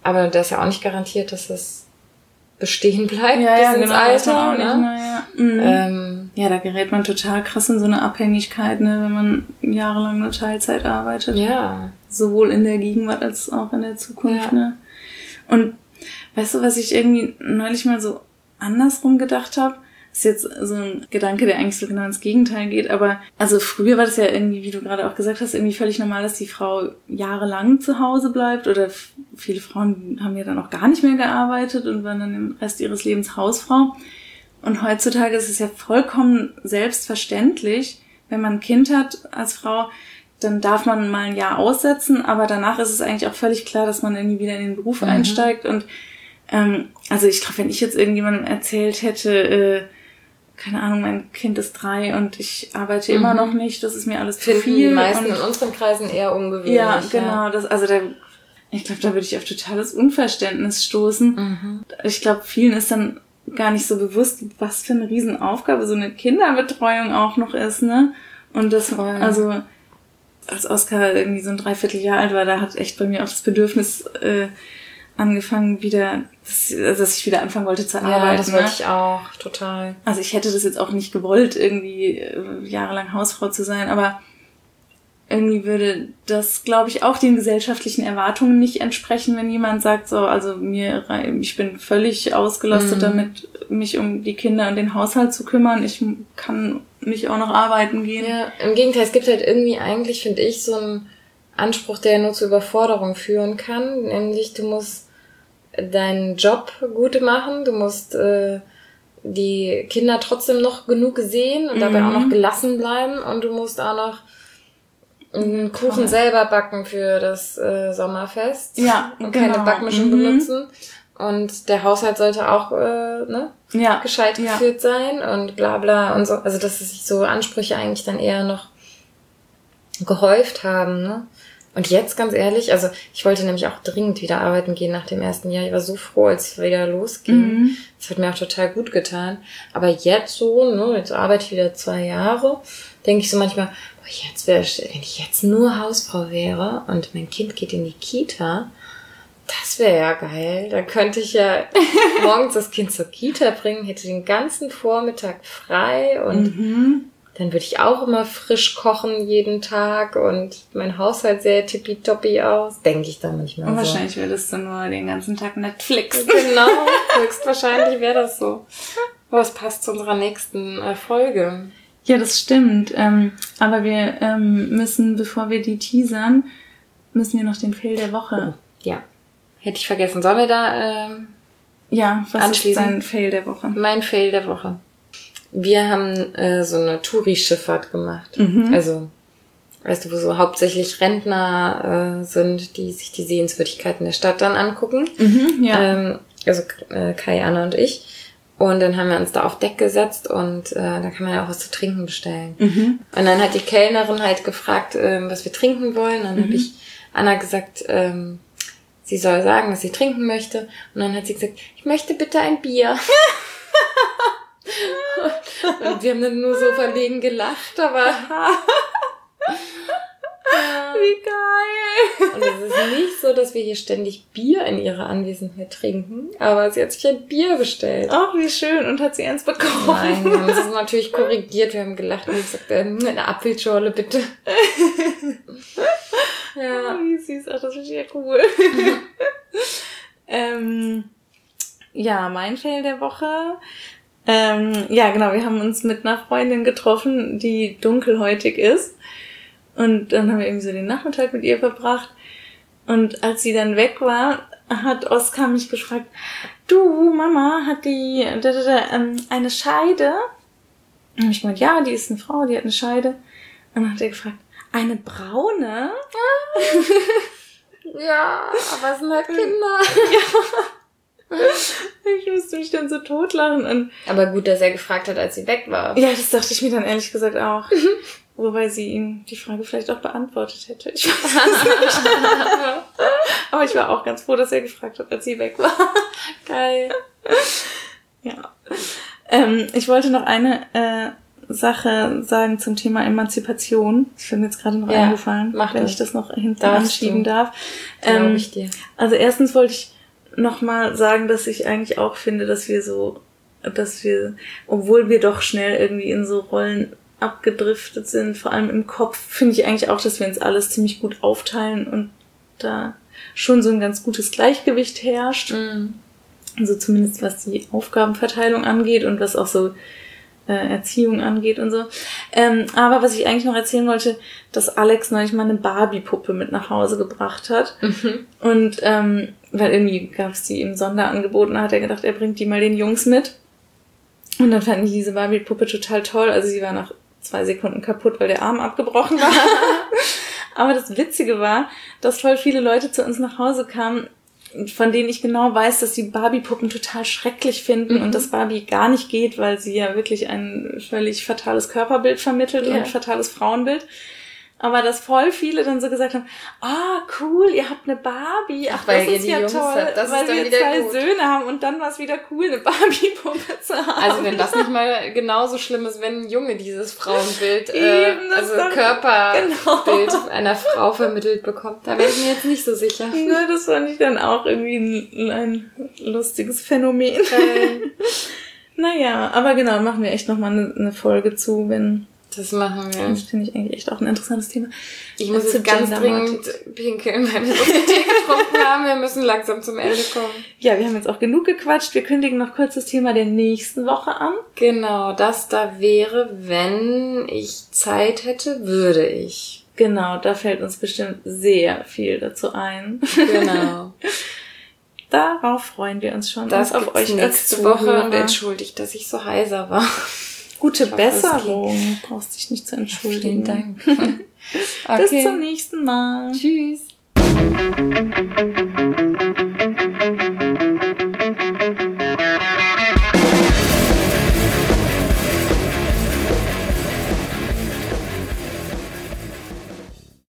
Aber das ist ja auch nicht garantiert, dass es bestehen bleibt bis ins Alter. Auch nicht mehr, ja, da gerät man total krass in so eine Abhängigkeit, ne, wenn man jahrelang nur Teilzeit arbeitet. Ja. Sowohl in der Gegenwart als auch in der Zukunft, ne. Und weißt du, was ich irgendwie neulich mal so andersrum gedacht habe? Das ist jetzt so ein Gedanke, der eigentlich so genau ins Gegenteil geht, aber also früher war das ja irgendwie, wie du gerade auch gesagt hast, irgendwie völlig normal, dass die Frau jahrelang zu Hause bleibt oder viele Frauen haben ja dann auch gar nicht mehr gearbeitet und waren dann den Rest ihres Lebens Hausfrau. Und heutzutage ist es ja vollkommen selbstverständlich, wenn man ein Kind hat als Frau, dann darf man mal ein Jahr aussetzen, aber danach ist es eigentlich auch völlig klar, dass man irgendwie wieder in den Beruf einsteigt. Und also ich glaube, wenn ich jetzt irgendjemandem erzählt hätte, keine Ahnung, mein Kind ist 3 und ich arbeite immer noch nicht, das ist mir alles zu viel. Die meisten in unseren Kreisen eher ungewöhnlich. Ja, genau. Ich glaube, da würde ich auf totales Unverständnis stoßen. Ich glaube, vielen ist dann gar nicht so bewusst, was für eine Riesenaufgabe so eine Kinderbetreuung auch noch ist, ne? Und das, also als Oskar irgendwie so ein Dreivierteljahr alt war, da hat echt bei mir auch das Bedürfnis angefangen wieder, dass ich wieder anfangen wollte zu arbeiten. Ja, das wollte ich auch, total. Also ich hätte das jetzt auch nicht gewollt, irgendwie jahrelang Hausfrau zu sein, aber irgendwie würde das, glaube ich, auch den gesellschaftlichen Erwartungen nicht entsprechen, wenn jemand sagt, so, also ich bin völlig ausgelastet damit, mich um die Kinder und den Haushalt zu kümmern. Ich kann nicht auch noch arbeiten gehen. Ja, im Gegenteil, es gibt halt irgendwie eigentlich, finde ich, so einen Anspruch, der nur zur Überforderung führen kann, nämlich du musst deinen Job gut machen, du musst die Kinder trotzdem noch genug sehen und dabei auch noch gelassen bleiben und du musst auch noch einen Kuchen selber backen für das Sommerfest und keine Backmischung benutzen und der Haushalt sollte auch gescheit geführt sein und bla bla und so, also dass sich so Ansprüche eigentlich dann eher noch gehäuft haben, ne? Und jetzt, ganz ehrlich, also ich wollte nämlich auch dringend wieder arbeiten gehen nach dem ersten Jahr. Ich war so froh, als es wieder losging. Das hat mir auch total gut getan. Aber jetzt so, ne, jetzt arbeite ich wieder 2 Jahre, denke ich so manchmal, wenn ich jetzt nur Hausfrau wäre und mein Kind geht in die Kita, das wäre ja geil. Da könnte ich ja morgens das Kind zur Kita bringen, hätte den ganzen Vormittag frei und dann würde ich auch immer frisch kochen jeden Tag und mein Haushalt sähe tippitoppi aus. Denke ich da manchmal und so. Wahrscheinlich würdest du nur den ganzen Tag Netflix. Genau, höchstwahrscheinlich wäre das so. Aber es passt zu unserer nächsten Folge. Ja, das stimmt. Aber wir müssen, bevor wir die teasern, müssen wir noch den Fail der Woche. Ja, hätte ich vergessen. Sollen wir da was ist dein Fail der Woche? Mein Fail der Woche. Wir haben so eine Touri-Schifffahrt gemacht. Also, weißt du, wo so hauptsächlich Rentner sind, die sich die Sehenswürdigkeiten der Stadt dann angucken. Also Kai, Anna und ich. Und dann haben wir uns da auf Deck gesetzt und da kann man ja auch was zu trinken bestellen. Und dann hat die Kellnerin halt gefragt, was wir trinken wollen. Dann habe ich Anna gesagt, sie soll sagen, was sie trinken möchte. Und dann hat sie gesagt, ich möchte bitte ein Bier. Und wir haben dann nur so verlegen gelacht, aber wie geil! Und es ist nicht so, dass wir hier ständig Bier in ihrer Anwesenheit trinken, aber sie hat sich ein Bier bestellt. Ach, wie schön. Und hat sie eins bekommen? Nein, wir haben das natürlich korrigiert. Wir haben gelacht und gesagt, eine Apfelschorle bitte. Ja. Wie süß. Ach, das ist ja cool. Ja, mein Fail der Woche. Ja, genau, wir haben uns mit einer Freundin getroffen, die dunkelhäutig ist. Und dann haben wir irgendwie so den Nachmittag mit ihr verbracht. Und als sie dann weg war, hat Oskar mich gefragt, du, Mama, hat die eine Scheide? Und ich gemeint, ja, die ist eine Frau, die hat eine Scheide. Und dann hat er gefragt, eine braune? Ja, aber es sind halt Kinder. Ich musste mich dann so totlachen. Und aber gut, dass er gefragt hat, als sie weg war. Ja, das dachte ich mir dann ehrlich gesagt auch. Wobei sie ihm die Frage vielleicht auch beantwortet hätte. Ich weiß nicht. Aber ich war auch ganz froh, dass er gefragt hat, als sie weg war. Geil. Ja. Ich wollte noch eine Sache sagen zum Thema Emanzipation. Das ist mir jetzt gerade noch eingefallen, wenn ich das noch hinten anschieben darf. Glaube ich dir. Also erstens wollte ich nochmal sagen, dass ich eigentlich auch finde, dass wir, obwohl wir doch schnell irgendwie in so Rollen abgedriftet sind, vor allem im Kopf, finde ich eigentlich auch, dass wir uns alles ziemlich gut aufteilen und da schon so ein ganz gutes Gleichgewicht herrscht. Mhm. Also zumindest was die Aufgabenverteilung angeht und was auch so Erziehung angeht und so. Aber was ich eigentlich noch erzählen wollte, dass Alex neulich mal eine Barbie-Puppe mit nach Hause gebracht hat. Mhm. Und weil irgendwie gab es die im Sonderangebot und da hat er gedacht, er bringt die mal den Jungs mit. Und dann fanden die diese Barbie-Puppe total toll. Also sie war nach 2 Sekunden kaputt, weil der Arm abgebrochen war. Aber das Witzige war, dass voll viele Leute zu uns nach Hause kamen, von denen ich genau weiß, dass die Barbie-Puppen total schrecklich finden und dass Barbie gar nicht geht, weil sie ja wirklich ein völlig fatales Körperbild vermittelt und ein fatales Frauenbild. Aber dass voll viele dann so gesagt haben, cool, ihr habt eine Barbie, ach das ist ja toll, weil wir 2 Söhne haben und dann war es wieder cool, eine Barbie-Puppe zu haben. Also wenn das nicht mal genauso schlimm ist, wenn ein Junge dieses Frauenbild, Körperbild einer Frau vermittelt bekommt, da wäre ich mir jetzt nicht so sicher. Ja, das fand ich dann auch irgendwie ein lustiges Phänomen. Naja, aber genau, machen wir echt nochmal eine Folge zu, wenn... Das machen wir. Das finde ich eigentlich echt auch ein interessantes Thema. Ich muss jetzt ganz dringend pinkeln, weil wir so viel Tee getrunken haben. Wir müssen langsam zum Ende kommen. Ja, wir haben jetzt auch genug gequatscht. Wir kündigen noch kurz das Thema der nächsten Woche an. Genau, das da wäre, wenn ich Zeit hätte, würde ich. Genau, da fällt uns bestimmt sehr viel dazu ein. Genau. Darauf freuen wir uns schon. Das auf euch nächste Woche und entschuldigt, dass ich so heiser war. Gute Besserung. Du brauchst dich nicht zu entschuldigen. Vielen Dank. Okay. Bis zum nächsten Mal. Tschüss.